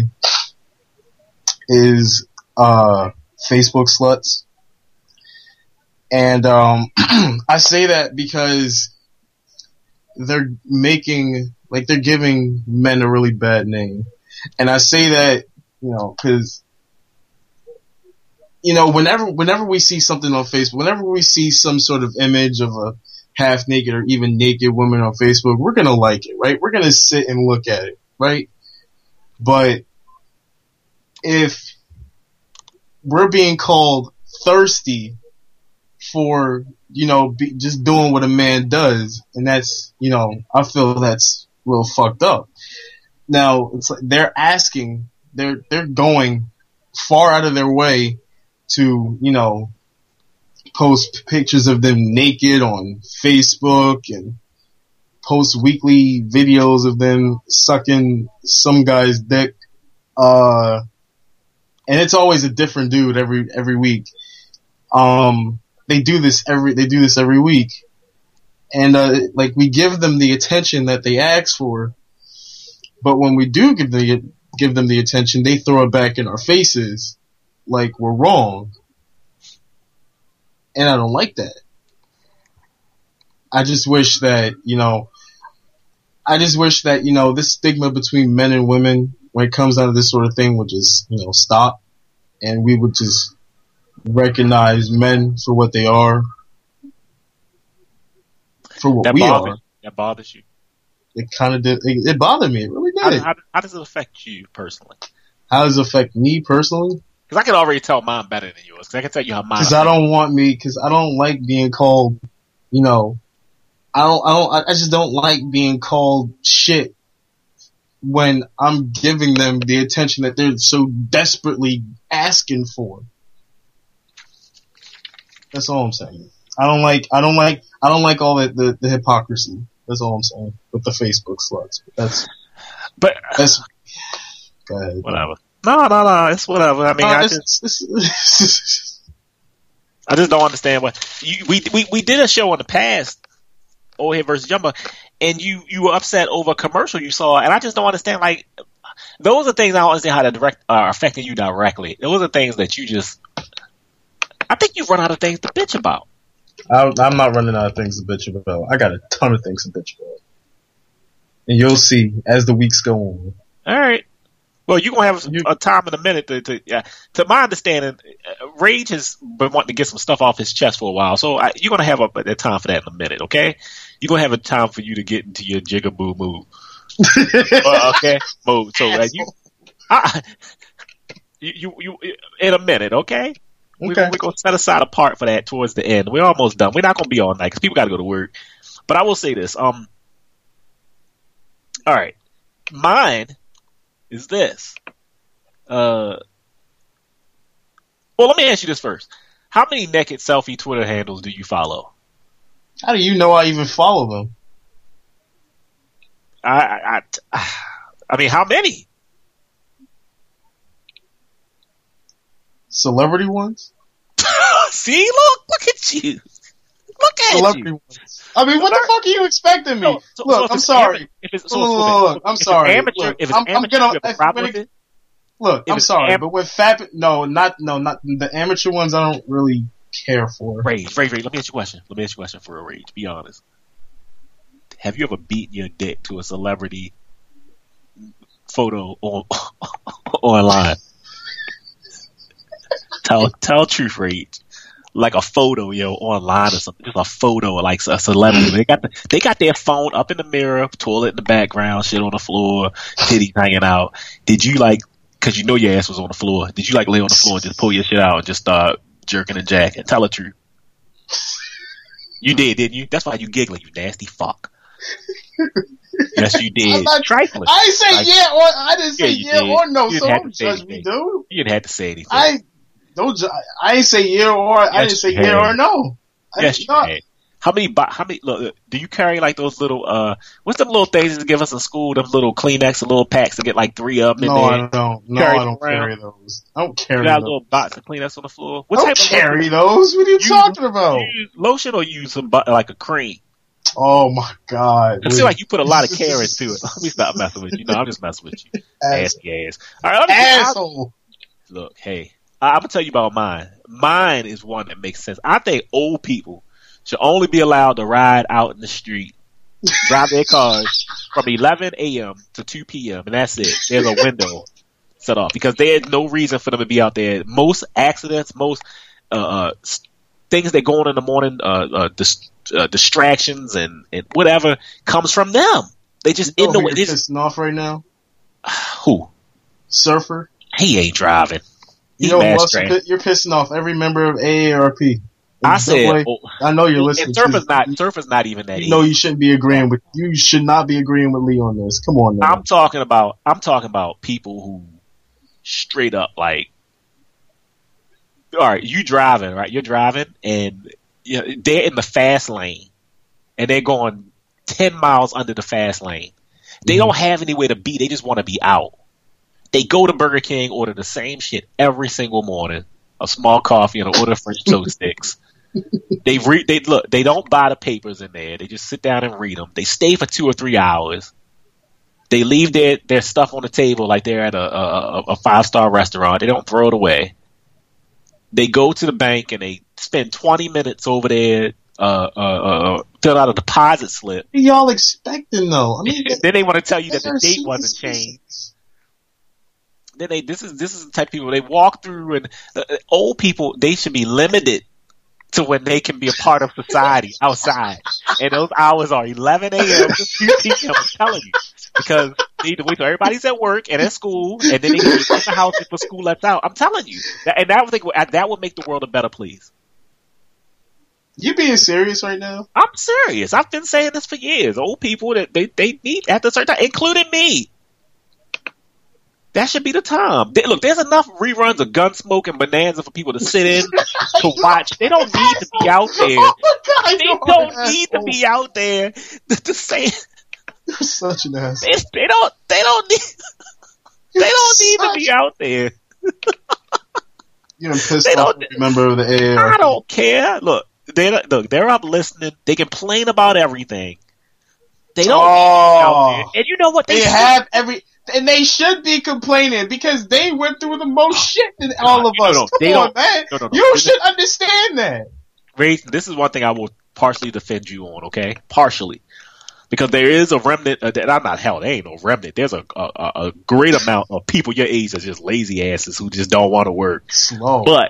is Facebook sluts. And I say that because they're giving men a really bad name. And I say that, cause, whenever we see something on Facebook, whenever we see some sort of image of a half naked or even naked woman on Facebook, we're gonna like it, right? We're gonna sit and look at it, right? But if we're being called thirsty for, just doing what a man does, and that's, I feel that's real fucked up. Now, it's like they're going far out of their way to, post pictures of them naked on Facebook and post weekly videos of them sucking some guy's dick. And it's always a different dude every week. They do this every week. And, we give them the attention that they ask for. But when we do give them the attention, they throw it back in our faces like we're wrong. And I don't like that. I just wish that, this stigma between men and women, when it comes down to this sort of thing, would just, stop. And we would just recognize men for what they are. For what we are. That bothers you. It kind of did. It bothered me. It really did. How does it affect you personally? How does it affect me personally? Because I can already tell mine better than yours. Because I can tell you how mine. Because I don't like being called, I just don't like being called shit when I'm giving them the attention that they're so desperately asking for. That's all I'm saying. I don't like all the hypocrisy. That's all I'm saying with the Facebook sluts. That's go ahead. Whatever. No, it's whatever. I mean, I just don't understand what we did a show in the past, Old Head versus Jumbo, and you were upset over a commercial you saw, and I just don't understand. Like, those are things I don't understand how that are affecting you directly. Those are things that you just. I think you've run out of things to bitch about. I'm not running out of things to bitch about. I got a ton of things to bitch about, and you'll see as the weeks go on. All right. Well, you're going to have a time in a minute to my understanding, Rage has been wanting to get some stuff off his chest for a while. So you're going to have a time for that in a minute, okay? You're going to have a time for you to get into your jigaboo mood. Okay? Mood. So you in a minute, okay? We're going to set aside a part for that towards the end. We're almost done. We're not going to be all night because people got to go to work. But I will say this. All right. Mine is this. Well, let me ask you this first. How many naked selfie Twitter handles do you follow? How do you know I even follow them? I mean, how many? Celebrity ones? See, look at you. Look at Celebrity you. Ones. I mean, what the fuck are you expecting me? Look, I'm sorry. Look, I'm sorry. Amateur, if it's amateur, you have a problem with it? Look, I'm sorry, but with not the amateur ones I don't really care for. Rage. Let me ask you a question for a Rage. Be honest. Have you ever beaten your dick to a celebrity photo online? Tell truth, Rage. Like a photo, online or something. Just a photo, like a celebrity. They got their phone up in the mirror, toilet in the background, shit on the floor, titties hanging out. Did you cause you know your ass was on the floor, did you lay on the floor and just pull your shit out and just start jerking and jacking? Tell the truth. You did, didn't you? That's why you giggling, you nasty fuck. Yes, you did. Trifling. I didn't say I didn't say yeah or no, so don't judge me, dude. You didn't have to say anything. I didn't say yeah or I didn't say yeah or no. Yes, you had. How many? Look, do you carry those little? What's them little things to give us in school? Them little Kleenex, little packs to get 3 of them in there. I don't. No, I don't carry those. I don't carry. You got those. a little box of Kleenex on the floor. What type of carry those? What are you talking about? Use lotion or use some a cream? Oh my god! I feel like you put a lot of care into it. Let me stop messing with you. No, I'm just messing with you. Assy ass. All right, asshole. Look, hey, I'm gonna tell you about mine. Mine is one that makes sense. I think old people should only be allowed to ride out in the street, drive their cars from 11 a.m. to 2 p.m. and that's it. There's a window set off because there's no reason for them to be out there. Most accidents, most things that go on in the morning, distractions and whatever comes from them. They just in the way. You're pissing off right now. Who? Surfer. He ain't driving. You're pissing off every member of AARP. I said, I know you're listening. Surfer's not even that. You shouldn't be agreeing with. You should not be agreeing with Lee on this. Come on, now. I'm talking about people who straight up all right, you driving, right? You're driving, and they're in the fast lane, and they're going 10 miles under the fast lane. They don't have anywhere to be. They just want to be out. They go to Burger King, order the same shit every single morning: a small coffee and an order of French toast sticks. They don't buy the papers in there. They just sit down and read them. They stay for 2 or 3 hours. They leave their stuff on the table like they're at a 5-star restaurant. They don't throw it away. They go to the bank and they spend 20 minutes over there, fill out a deposit slip. What are y'all expecting though? I mean, then they want to tell you that the date wasn't changed. Then this is the type of people they walk through, and old people, they should be limited to when they can be a part of society outside. And those hours are 11 a.m. to 2 p.m. I'm telling you. Because they need to wait till everybody's at work and at school, and then they can be in the house before school lets out. I'm telling you. That would make the world a better place. You being serious right now? I'm serious. I've been saying this for years. Old people that they need at a certain time, including me. That should be the time. Look, there's enough reruns of Gunsmoke and Bonanza for people to sit in to watch. They don't need to be out there. Oh my God, They don't need to be out there to say. You're such an ass. They don't need to be out there. You're pissed off every member of the AARP. I don't care. Look, they're up listening. They complain about everything. They don't need to be out there. And you know what? They have and they should be complaining because they went through the most shit than all of us. Come on, man. You should understand that. Ray, this is one thing I will partially defend you on, okay? Partially. Because there is a remnant, there ain't no remnant. There's a great amount of people your age that's just lazy asses who just don't want to work. Slow. But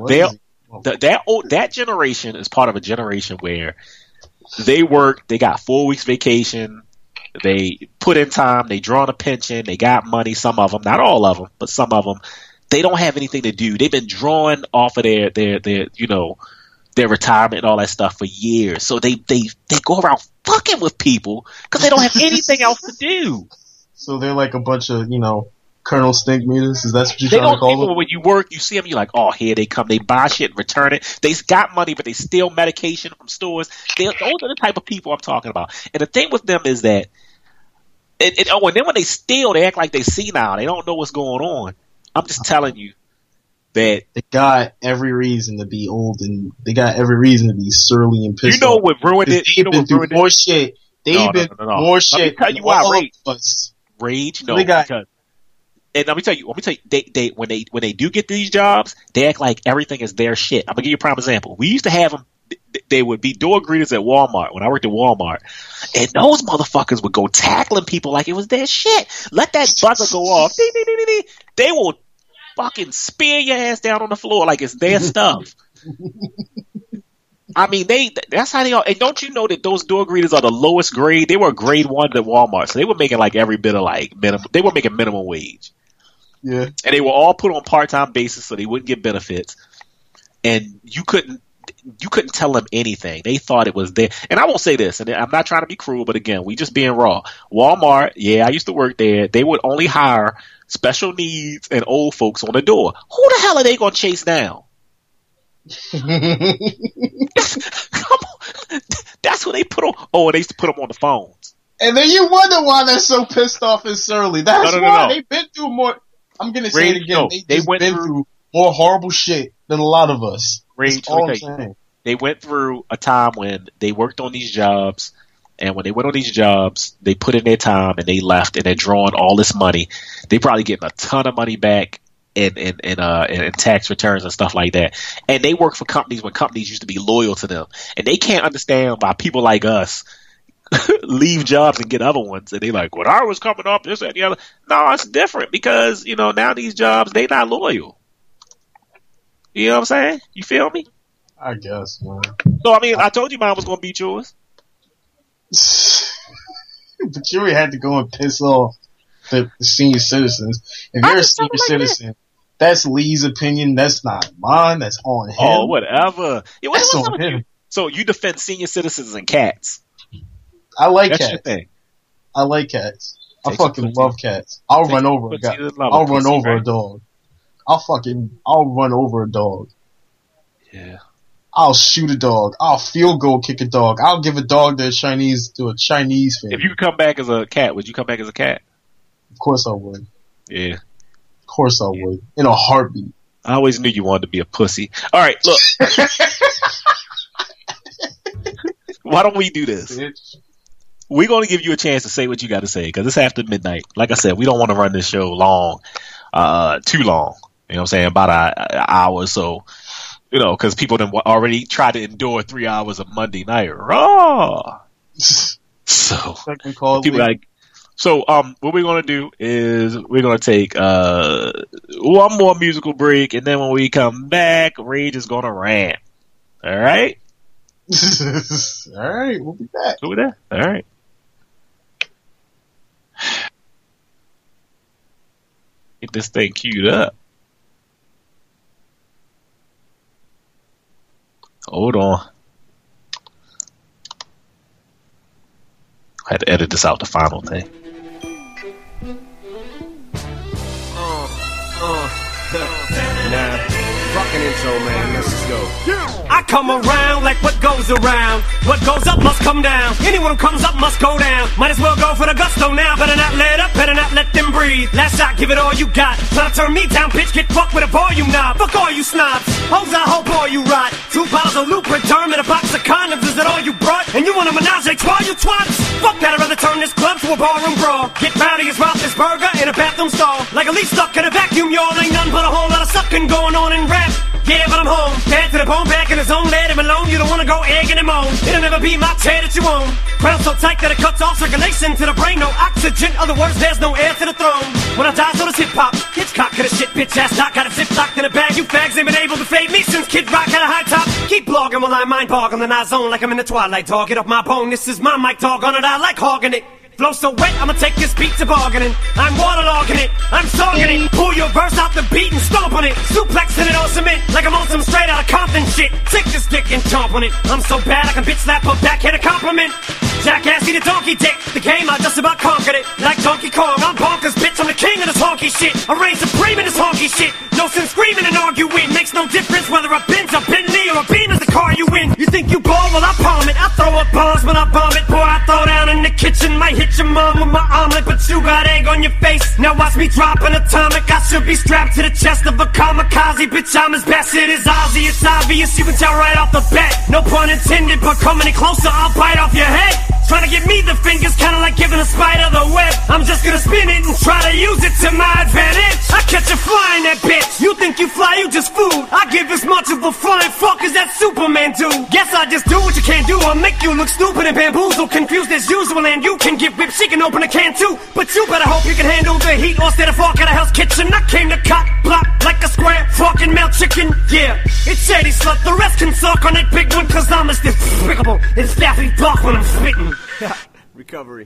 that generation is part of a generation where they work, they got 4 weeks vacation, they put in time, they draw on a pension, they got money, some of them, not all of them, but some of them, they don't have anything to do. They've been drawing off of their retirement and all that stuff for years. So they go around fucking with people because they don't have anything else to do. So they're like a bunch of, Colonel Stink meters? Is that what you're trying to call them? When you work, you see them, you're like, oh, here they come. They buy shit and return it. They got money, but they steal medication from stores. Those are the type of people I'm talking about. And the thing with them is that, and then when they steal, they act like they see now. They don't know what's going on. I'm just telling you that they got every reason to be old and they got every reason to be surly and pissed off. You know what ruined it? They've been through more shit. They've been more shit. Let me tell you why, Rage. No, because. And let me tell you, they when they do get these jobs, they act like everything is their shit. I'm gonna give you a prime example. We used to have them. They would be door greeters at Walmart when I worked at Walmart, and those motherfuckers would go tackling people like it was their shit. Let that buzzer go off. They will fucking spear your ass down on the floor like it's their stuff. I mean, that's how they are. And don't you know that those door greeters are the lowest grade? They were grade 1 at Walmart, so they were making like every bit of like minimum. They were making minimum wage. Yeah. And they were all put on part-time basis so they wouldn't get benefits. And you couldn't tell them anything. They thought it was there. And I won't say this, and I'm not trying to be cruel, but again, we just being raw. Walmart, yeah, I used to work there. They would only hire special needs and old folks on the door. Who the hell are they going to chase down? Come on. That's what they put on. Oh, and they used to put them on the phones. And then you wonder why they're so pissed off and surly. That's why they've been through more. I'm going to say it again. They've been through more horrible shit than a lot of us. That's all I'm saying. They went through a time when they worked on these jobs, and when they went on these jobs, they put in their time and they left, and they're drawing all this money. They probably getting a ton of money back in tax returns and stuff like that. And they work for companies when companies used to be loyal to them, and they can't understand why people like us leave jobs and get other ones, and they like, when I was coming up, this and the other. No, it's different because now these jobs, they not loyal. You know what I'm saying? You feel me? I guess, man. So I mean, I told you mine was gonna beat yours. But you already had to go and piss off the senior citizens. If you're a senior citizen, that's Lee's opinion. That's not mine. That's on him. Oh, whatever. That's on him. So you defend senior citizens and cats. I like That's cats. your thing. I like cats. I fucking love cats. I'll run over a guy. I'll run over a dog. I'll run over a dog. Yeah. I'll shoot a dog. I'll field goal kick a dog. I'll give a dog to a Chinese family. If you could come back as a cat, would you come back as a cat? Of course I would. Yeah. Of course I would. In a heartbeat. I always knew you wanted to be a pussy. All right, look. Why don't we do this? We're going to give you a chance to say what you got to say because it's after midnight. Like I said, we don't want to run this show too long. You know what I'm saying? About an hour or so. Because people already tried to endure 3 hours of Monday Night Raw. So, what we're going to do is we're going to take one more musical break, and then when we come back, Rage is going to rant. All right? All right, we'll be back. All right. Get this thing queued up. Hold on. had to edit this out, the final thing. Nah, fucking intro, man. Let's just go. I come around like what goes around. What goes up must come down. Anyone who comes up must go down. Might as well go for the gusto now. Better not let up, better not let them breathe. Last shot, give it all you got. Try to turn me down, bitch, get fucked with a volume knob. Fuck all you snobs. Hoes, I hope all you rot. 2 bottles of Lubriderm and a box of condoms. Is that all you brought? And you want a menage a trois, you twats? Fuck that, I'd rather turn this club to a barroom brawl. Get rowdy as Roethlisberger in a bathroom stall. Like a leaf stuck in a vacuum, y'all. Ain't nothing but a whole lot of sucking going on in rap. Yeah, but I'm home. Bad to the bone, back in his own. Let him alone. You don't wanna go egging him on. It'll never be my chair that you own. Crown so tight that it cuts off circulation to the brain. No oxygen. Other words, there's no air to the throne. When I die, so does hip hop. Hitchcock could have shit, bitch ass knock. Got a zip locked in a bag. You fags ain't been able to fade me since Kid Rock had a high top. Keep blogging while I mind bog on the night zone like I'm in the twilight. Dog, get off my bone. This is my mic, dog on it. I like hogging it. Flow so wet, I'ma take this beat to bargaining. I'm waterlogging it, I'm songing it. Pull your verse out the beat and stomp on it. Suplexing it on cement like I'm on some straight out of Compton shit. Take this dick and chomp on it. I'm so bad I can bitch slap a backhand a compliment. Jackass eat a donkey dick. The game I just about conquered it. Like Donkey Kong, I'm bonkers, bitch. I'm the king of this honky shit. I reign supreme in this honky shit. No sense screaming and arguing. Makes no difference whether a Benz, a Bentley, or a Beam is the car you win. You think you ball? Well, I palm it. I throw up bombs when I bomb it. Boy, I throw down in the kitchen. Might hit your mom with my omelet, but you got egg on your face. Now watch me drop an atomic. I should be strapped to the chest of a kamikaze. Bitch, I'm as bastard as Ozzy. It's obvious, you can tell right off the bat. No pun intended, but come any closer, I'll bite off your head. Trying to give me the fingers, kinda like giving a spider the web. I'm just gonna spin it and try to use it to my advantage. I catch a fly in that bitch. You think you fly, you just food. I give as much of a flying fuck as that Superman do. Guess I just do what you can't do. I'll make you look stupid and bamboozle, confused as usual. And you can get whipped, she can open a can too. But you better hope you can handle the heat or stay the fuck out of Hell's Kitchen. I came to cock block like a square fucking melt chicken. Yeah, it's shady slut. The rest can suck on that big one, cause I'm as despicable as Daffy Duck when I'm spitting. Recovery.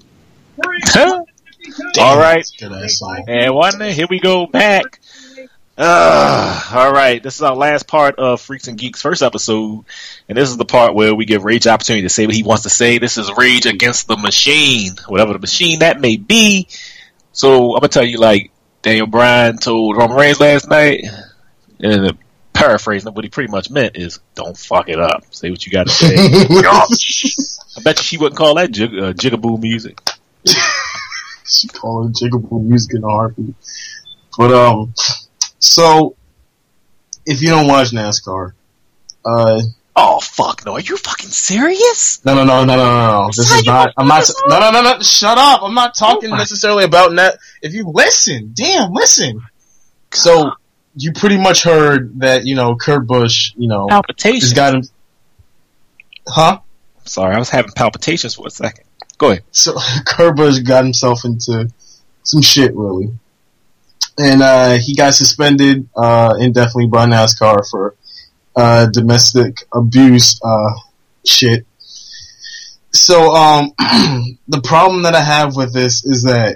All right. And one, here we go back. All right. This is our last part of Freaks and Geeks first episode. And this is the part where we give Rage the opportunity to say what he wants to say. This is Rage Against the Machine, whatever the machine that may be. So I'm going to tell you like Daniel Bryan told Roman Reigns last night. And paraphrasing, what he pretty much meant is don't fuck it up. Say what you got to say. I bet you she wouldn't call that jigaboo music. She called it jigaboo music in a heartbeat. But so if you don't watch NASCAR, oh fuck no! Are you fucking serious? No. This is not. I'm not. No. Shut up! I'm not talking necessarily about that. If you listen, listen. So you pretty much heard that Kurt Busch, palpitations has got him. Huh? Sorry, I was having palpitations for a second. Go ahead. So Kurt Busch got himself into some shit, really. And he got suspended indefinitely by NASCAR for domestic abuse shit. So the problem that I have with this is that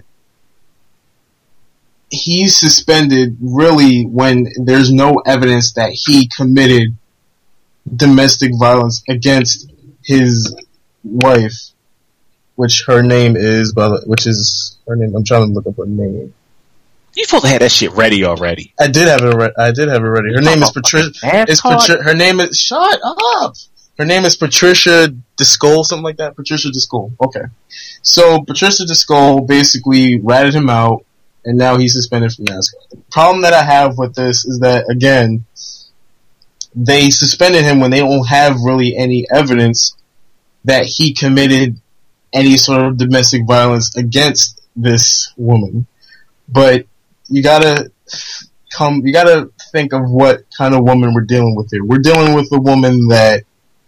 he's suspended really when there's no evidence that he committed domestic violence against his wife, which her name is, I'm trying to look up her name. You supposed to have that shit ready already. I did have it ready. Her name is Patricia. Her name is, shut up! Her name is Patricia Driscoll, something like that. Patricia Driscoll. Okay. So Patricia Driscoll basically ratted him out, and now he's suspended from NASCAR. The problem that I have with this is that, again, they suspended him when they don't have really any evidence that he committed any sort of domestic violence against this woman. But you gotta think of what kind of woman we're dealing with here. We're dealing with a woman that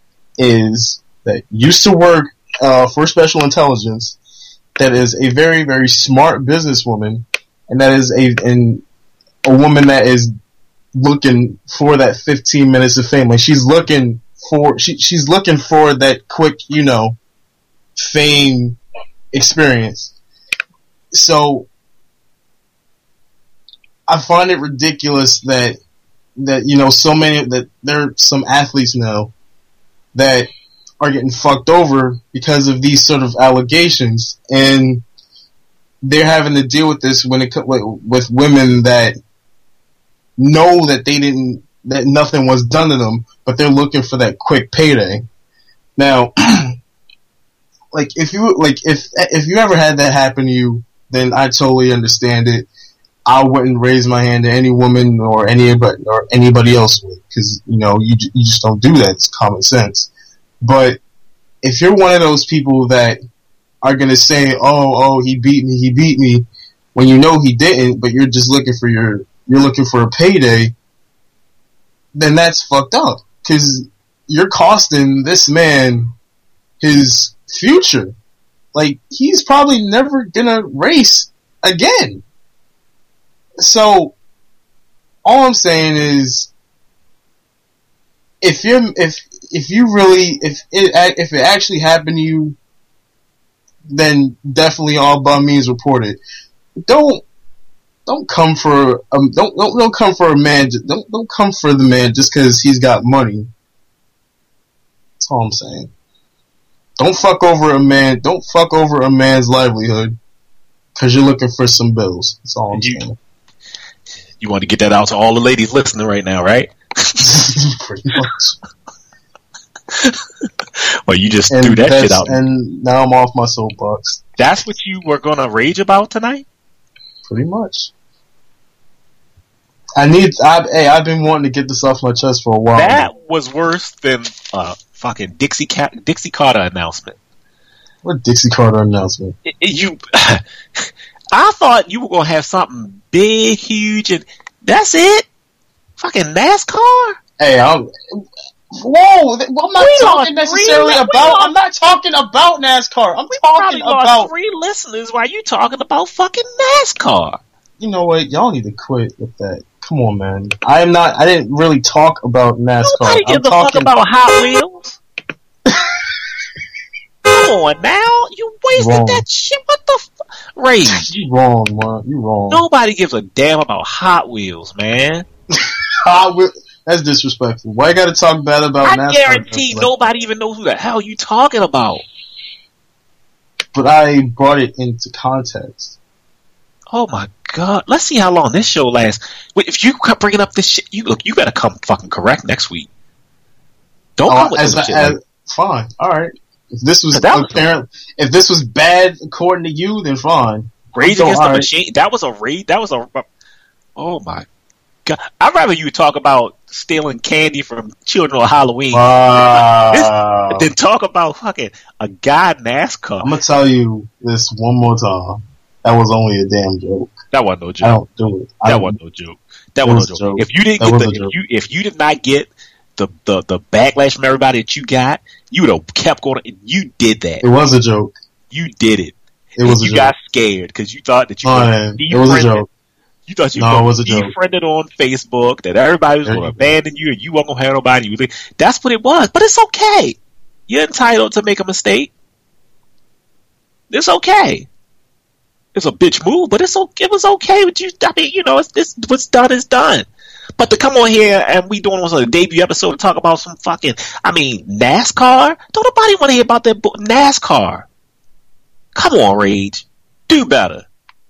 used to work for Special Intelligence, that is a very, very smart businesswoman, and that is a woman that is looking for that 15 minutes of fame. Like she's looking for that quick, fame experience. So I find it ridiculous that there are some athletes now that are getting fucked over because of these sort of allegations, and they're having to deal with this when it with women that know that that nothing was done to them, but they're looking for that quick payday. Now, like if you ever had that happen to you, then I totally understand it. I wouldn't raise my hand to any woman or anybody else would, because you just don't do that. It's common sense. But if you're one of those people that are gonna say, "Oh, he beat me," when you know he didn't, but you're just looking for a payday, then that's fucked up, because you're costing this man his future. Like, he's probably never gonna race again. So, all I'm saying is, if it actually happened to you, then definitely all by means report it. Don't come for don't come for a man. Don't come for the man just because he's got money. That's all I'm saying. Don't fuck over a man. Don't fuck over a man's livelihood because you're looking for some bills. That's all I'm saying. You want to get that out to all the ladies listening right now, right? Pretty much. Well, you just threw that shit out. And now I'm off my soapbox. That's what you were going to rage about tonight? Pretty much. I've been wanting to get this off my chest for a while. That was worse than fucking Dixie Carter announcement. What Dixie Carter announcement? I thought you were going to have something big, huge, and that's it? Fucking NASCAR? Hey, I'm not talking necessarily about. I'm not talking about NASCAR. I'm talking about 3 listeners while you talking about fucking NASCAR. You know what? Y'all need to quit with that. Come on, man. I didn't really talk about NASCAR. Nobody gives a fuck about Hot Wheels. Come on now, you wasted that shit. What the fuck? Ray, you wrong, man. You wrong. Nobody gives a damn about Hot Wheels, man. That's disrespectful. Why you gotta talk bad about NASCAR? I guarantee nobody even knows who the hell you talking about. But I brought it into context. Oh my god. Let's see how long this show lasts. Wait, if you keep bringing up this shit, you gotta come fucking correct next week. Don't come with this shit. Fine. Alright. If this was bad according to you, then fine. Rage Against the Machine. That was a raid. Oh my god. I'd rather you talk about stealing candy from children on Halloween than talk about fucking a guy NASCAR. I'm gonna tell you this one more time. That was only a damn joke. That wasn't no joke. I don't do it. That wasn't no joke. That was no joke. If you didn't get if you did not get the backlash from everybody that you got, you would have kept going. You did that. It was a joke. You did it. It was a joke. You got scared because you thought that you it was a joke. You thought you were befriended on Facebook, that everybody was going to abandon you and you weren't going to have nobody. That's what it was. But it's okay. You're entitled to make a mistake. It's okay. It's a bitch move, but it was okay with you. I mean, what's done is done. But to come on here and we doing a debut episode to talk about some fucking, NASCAR? Don't nobody want to hear about that NASCAR. Come on, Rage. Do better.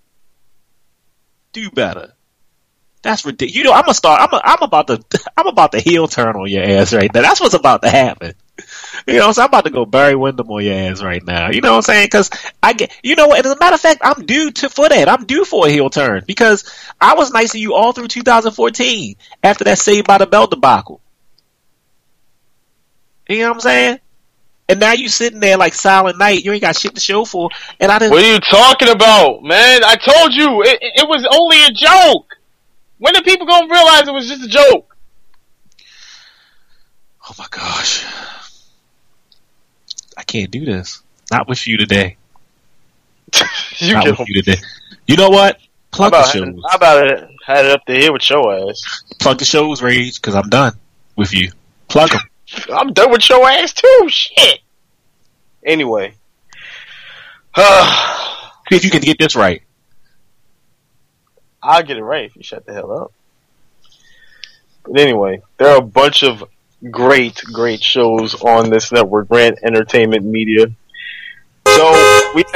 Do better. That's ridiculous. I'm gonna start. I'm about to heel turn on your ass right now. That's what's about to happen. So I'm about to go Barry Windham on your ass right now. You know what I'm saying? Because as a matter of fact, I'm due for that. I'm due for a heel turn because I was nice to you all through 2014 after that Saved by the Bell debacle. You know what I'm saying? And now you sitting there like Silent Night. You ain't got shit to show for. And I didn't. What are you talking about, man? I told you it was only a joke. When are people gonna realize it was just a joke? Oh my gosh. I can't do this. Not with you today. Not with you today. You know what? Plug the shows. How about it? Had it up to here with your ass. Plug the shows, Rage, because I'm done with you. Plug them. I'm done with your ass too. Shit. Anyway. See if you can get this right. I'll get it right if you shut the hell up. But anyway, there are a bunch of great shows on this network, Rant Entertainment Media. So we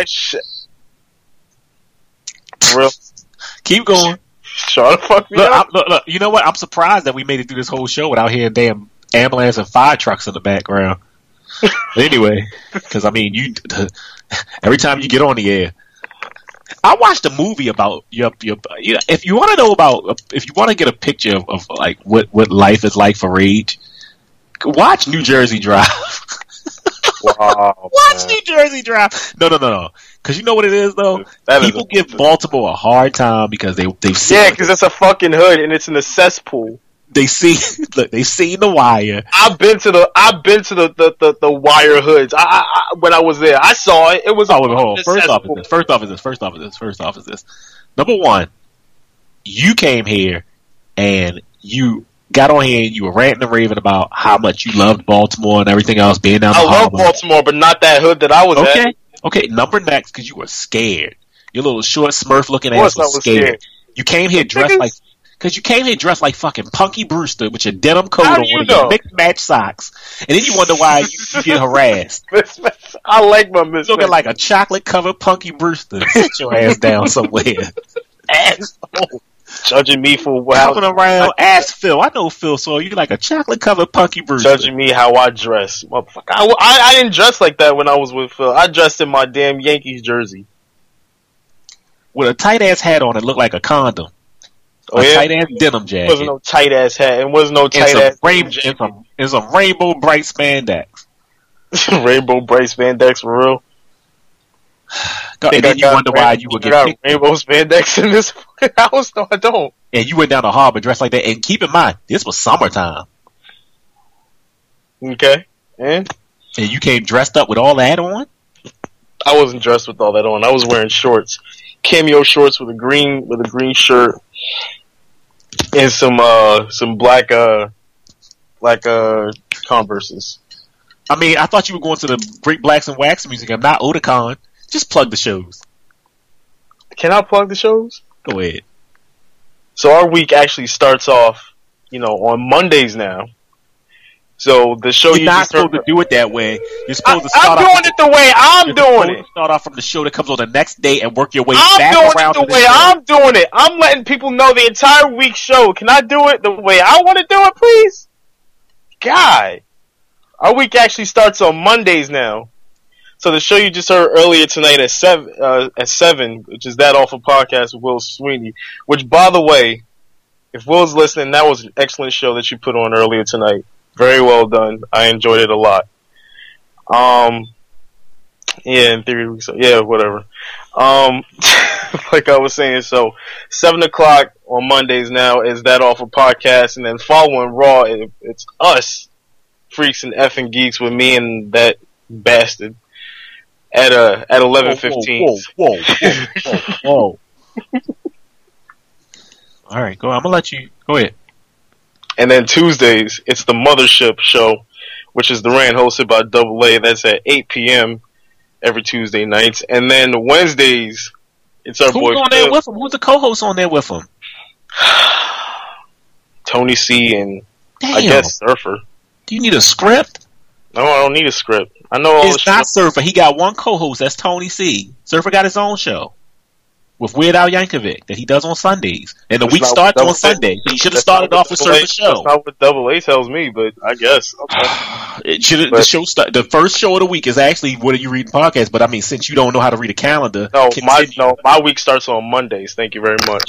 real. Keep going. Shut the fuck me Look, up. look, you know what? I'm surprised that we made it through this whole show without hearing damn ambulance and fire trucks in the background. Anyway, because I mean, every time you get on the air, I watched a movie about if you want to know if you want to get a picture of like what life is like for Rage, watch New Jersey Drive. Wow, watch New Jersey Drive. No. Because you know what it is though. People give Baltimore a hard time because they've seen because it's a fucking hood and it's in a cesspool. They've seen The Wire. I've been to the Wire hoods. When I was there, I saw it. It was First off is this. Number one, you came here and you got on here and you were ranting and raving about how much you loved Baltimore and everything else, being down the harbor. I love Baltimore, but not that hood that I was at. Okay, number next, because you were scared. Your little short Smurf looking ass was scared. You came here dressed like... Because you came here dressed like fucking Punky Brewster with your denim coat on and your mixed match socks. And then you wonder why you get harassed. I like my mismatch. Looking like a chocolate covered Punky Brewster. Sit your ass down somewhere. Asshole. Judging me for coming around. Ask Phil. I know Phil, so you like a chocolate covered Punky Brewster. Judging me how I dress. Motherfucker. I didn't dress like that when I was with Phil. I dressed in my damn Yankees jersey. With a tight ass hat on, it looked like a condom. Tight ass denim jacket. It wasn't no tight ass hat. It wasn't no tight ass jacket. It's a rainbow bright spandex. Rainbow bright spandex for real. And then you wonder why you would get rainbow spandex in this house. No, I don't. And you went down the harbor dressed like that. And keep in mind, this was summertime. Okay. And you came dressed up with all that on? I wasn't dressed with all that on. I was wearing shorts. Cameo shorts with a green shirt. And some black Converses. I mean, I thought you were going to the Great Blacks and Wax Museum, not Otakon. Just plug the shows. Can I plug the shows? Go ahead. So our week actually starts off, on Mondays now. So the show you're not supposed to do it that way. You're supposed to start off. I'm doing it the way I'm doing it. Start off from the show that comes on the next day and work your way back around. I'm doing it the way I'm doing it. I'm letting people know the entire week show. Can I do it the way I want to do it, please? God. Our week actually starts on Mondays now. So the show you just heard earlier tonight at 7, which is That Awful Podcast with Will Sweeney, which, by the way, if Will's listening, that was an excellent show that you put on earlier tonight. Very well done. I enjoyed it a lot. In theory, whatever. Like I was saying, so 7 o'clock on Mondays now is That Awful Podcast, and then following Raw, it's us, Freaks and Effing Geeks, with me and that bastard at 11:15. Whoa. All right, go. I'm gonna let you go ahead. And then Tuesdays, it's the Mothership Show, which is the Rant hosted by Double A. That's at 8 p.m. every Tuesday nights. And then Wednesdays, it's our boy. Who's on there with him? Who's the co-host on there with him? Tony C. and I guess Surfer. Do you need a script? No, I don't need a script. I know all it's not Surfer. He got one co-host. That's Tony C. Surfer got his own show with Weird Al Yankovic that he does on Sundays, and the week starts on Sunday. He should have started off with Surfer's show. That's not what Double A tells me, but I guess okay. It should. The show the first show of the week is actually What Are You Reading podcast. But I mean, since you don't know how to read a calendar, my week starts on Mondays. Thank you very much.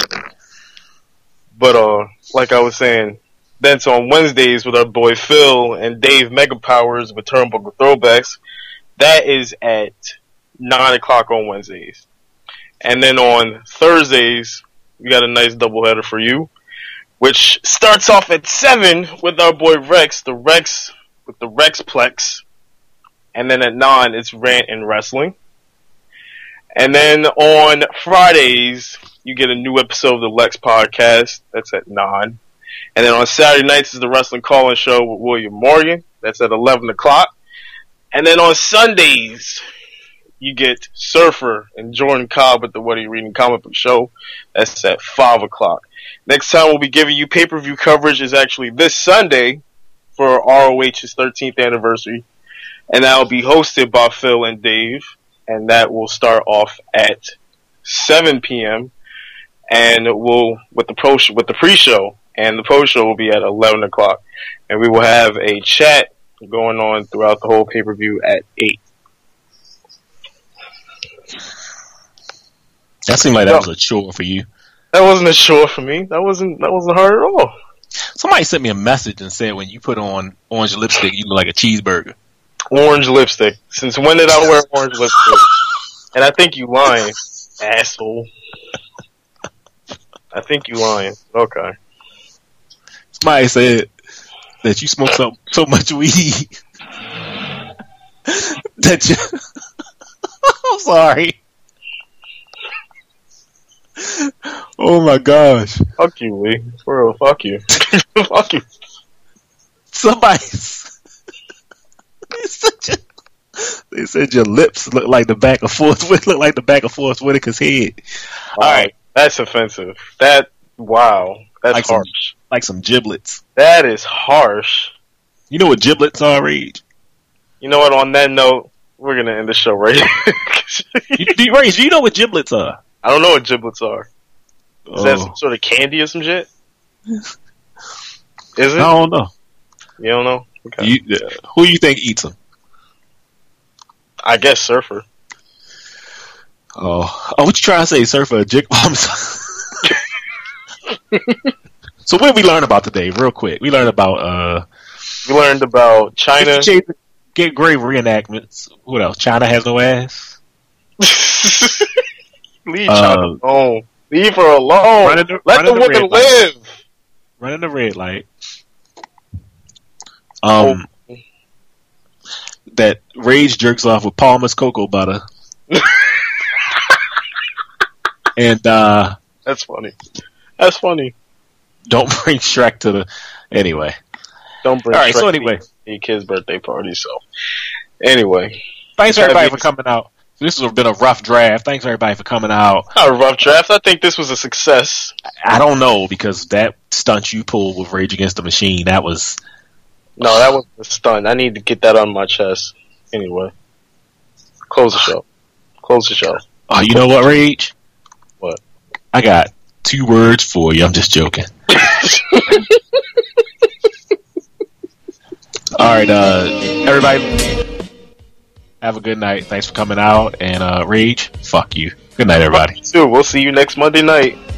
But like I was saying, then it's on Wednesdays with our boy Phil and Dave Megapowers with Turnbuckle Throwbacks. That is at 9 o'clock on Wednesdays. And then on Thursdays, we got a nice doubleheader for you, which starts off at 7 with our boy Rex with the Rexplex. And then at 9, it's Rant and Wrestling. And then on Fridays, you get a new episode of the Lex Podcast. That's at 9. And then on Saturday nights is the Wrestling Call-In Show with William Morgan. That's at 11 o'clock. And then on Sundays, you get Surfer and Jordan Cobb with the What Are You Reading comic book show. That's at 5 o'clock. Next time we'll be giving you pay-per-view coverage is actually this Sunday for ROH's 13th anniversary, and that will be hosted by Phil and Dave, and that will start off at 7 p.m. and we'll with the pre-show, and the post-show will be at 11 o'clock, and we will have a chat going on throughout the whole pay-per-view at 8. That seemed like that was a chore for you. That wasn't a chore for me. That wasn't hard at all. Somebody sent me a message and said when you put on orange lipstick, you look like a cheeseburger. Orange lipstick. Since when did I wear orange lipstick? And I think you lying, asshole. I think you lying. Okay. Somebody said that you smoke so much weed that you... I'm sorry. Oh my gosh. Fuck you, Lee. For real, fuck you. Fuck you. They said your lips look like the back of Forrest Whitaker's head. Wow. Alright, that's offensive. Wow. That's like harsh. Like some giblets. That is harsh. You know what giblets are, Rage? You know what, on that note, we're gonna end the show right here. Rage, do you know what giblets are? I don't know what giblets are. Is that some sort of candy or some shit? Is it? I don't know. You don't know? Okay. Who do you think eats them? I guess Surfer. Oh, what you trying to say, Surfer? So what did we learn about today, real quick? We learned about China. Get great reenactments. What else? China has no ass. Leave China alone. Leave her alone. Let the woman live. Running the red light. That Rage jerks off with Palmer's cocoa butter. And that's funny. That's funny. Don't bring Shrek to the anyway. Don't bring. All right. Shrek So anyway, to kid's birthday party. So anyway, thanks everybody for coming out. This has been a rough draft. Thanks everybody for coming out. Not a rough draft. I think this was a success. I don't know, because that stunt you pulled with Rage Against the Machine, that was... No, that wasn't a stunt. I need to get that on my chest. Anyway. Close the show. Close the show. Oh, you know what, Rage? What? I got 2 words for you. I'm just joking. Alright, everybody... Have a good night. Thanks for coming out. And Rage, fuck you. Good night, everybody. We'll see you next Monday night.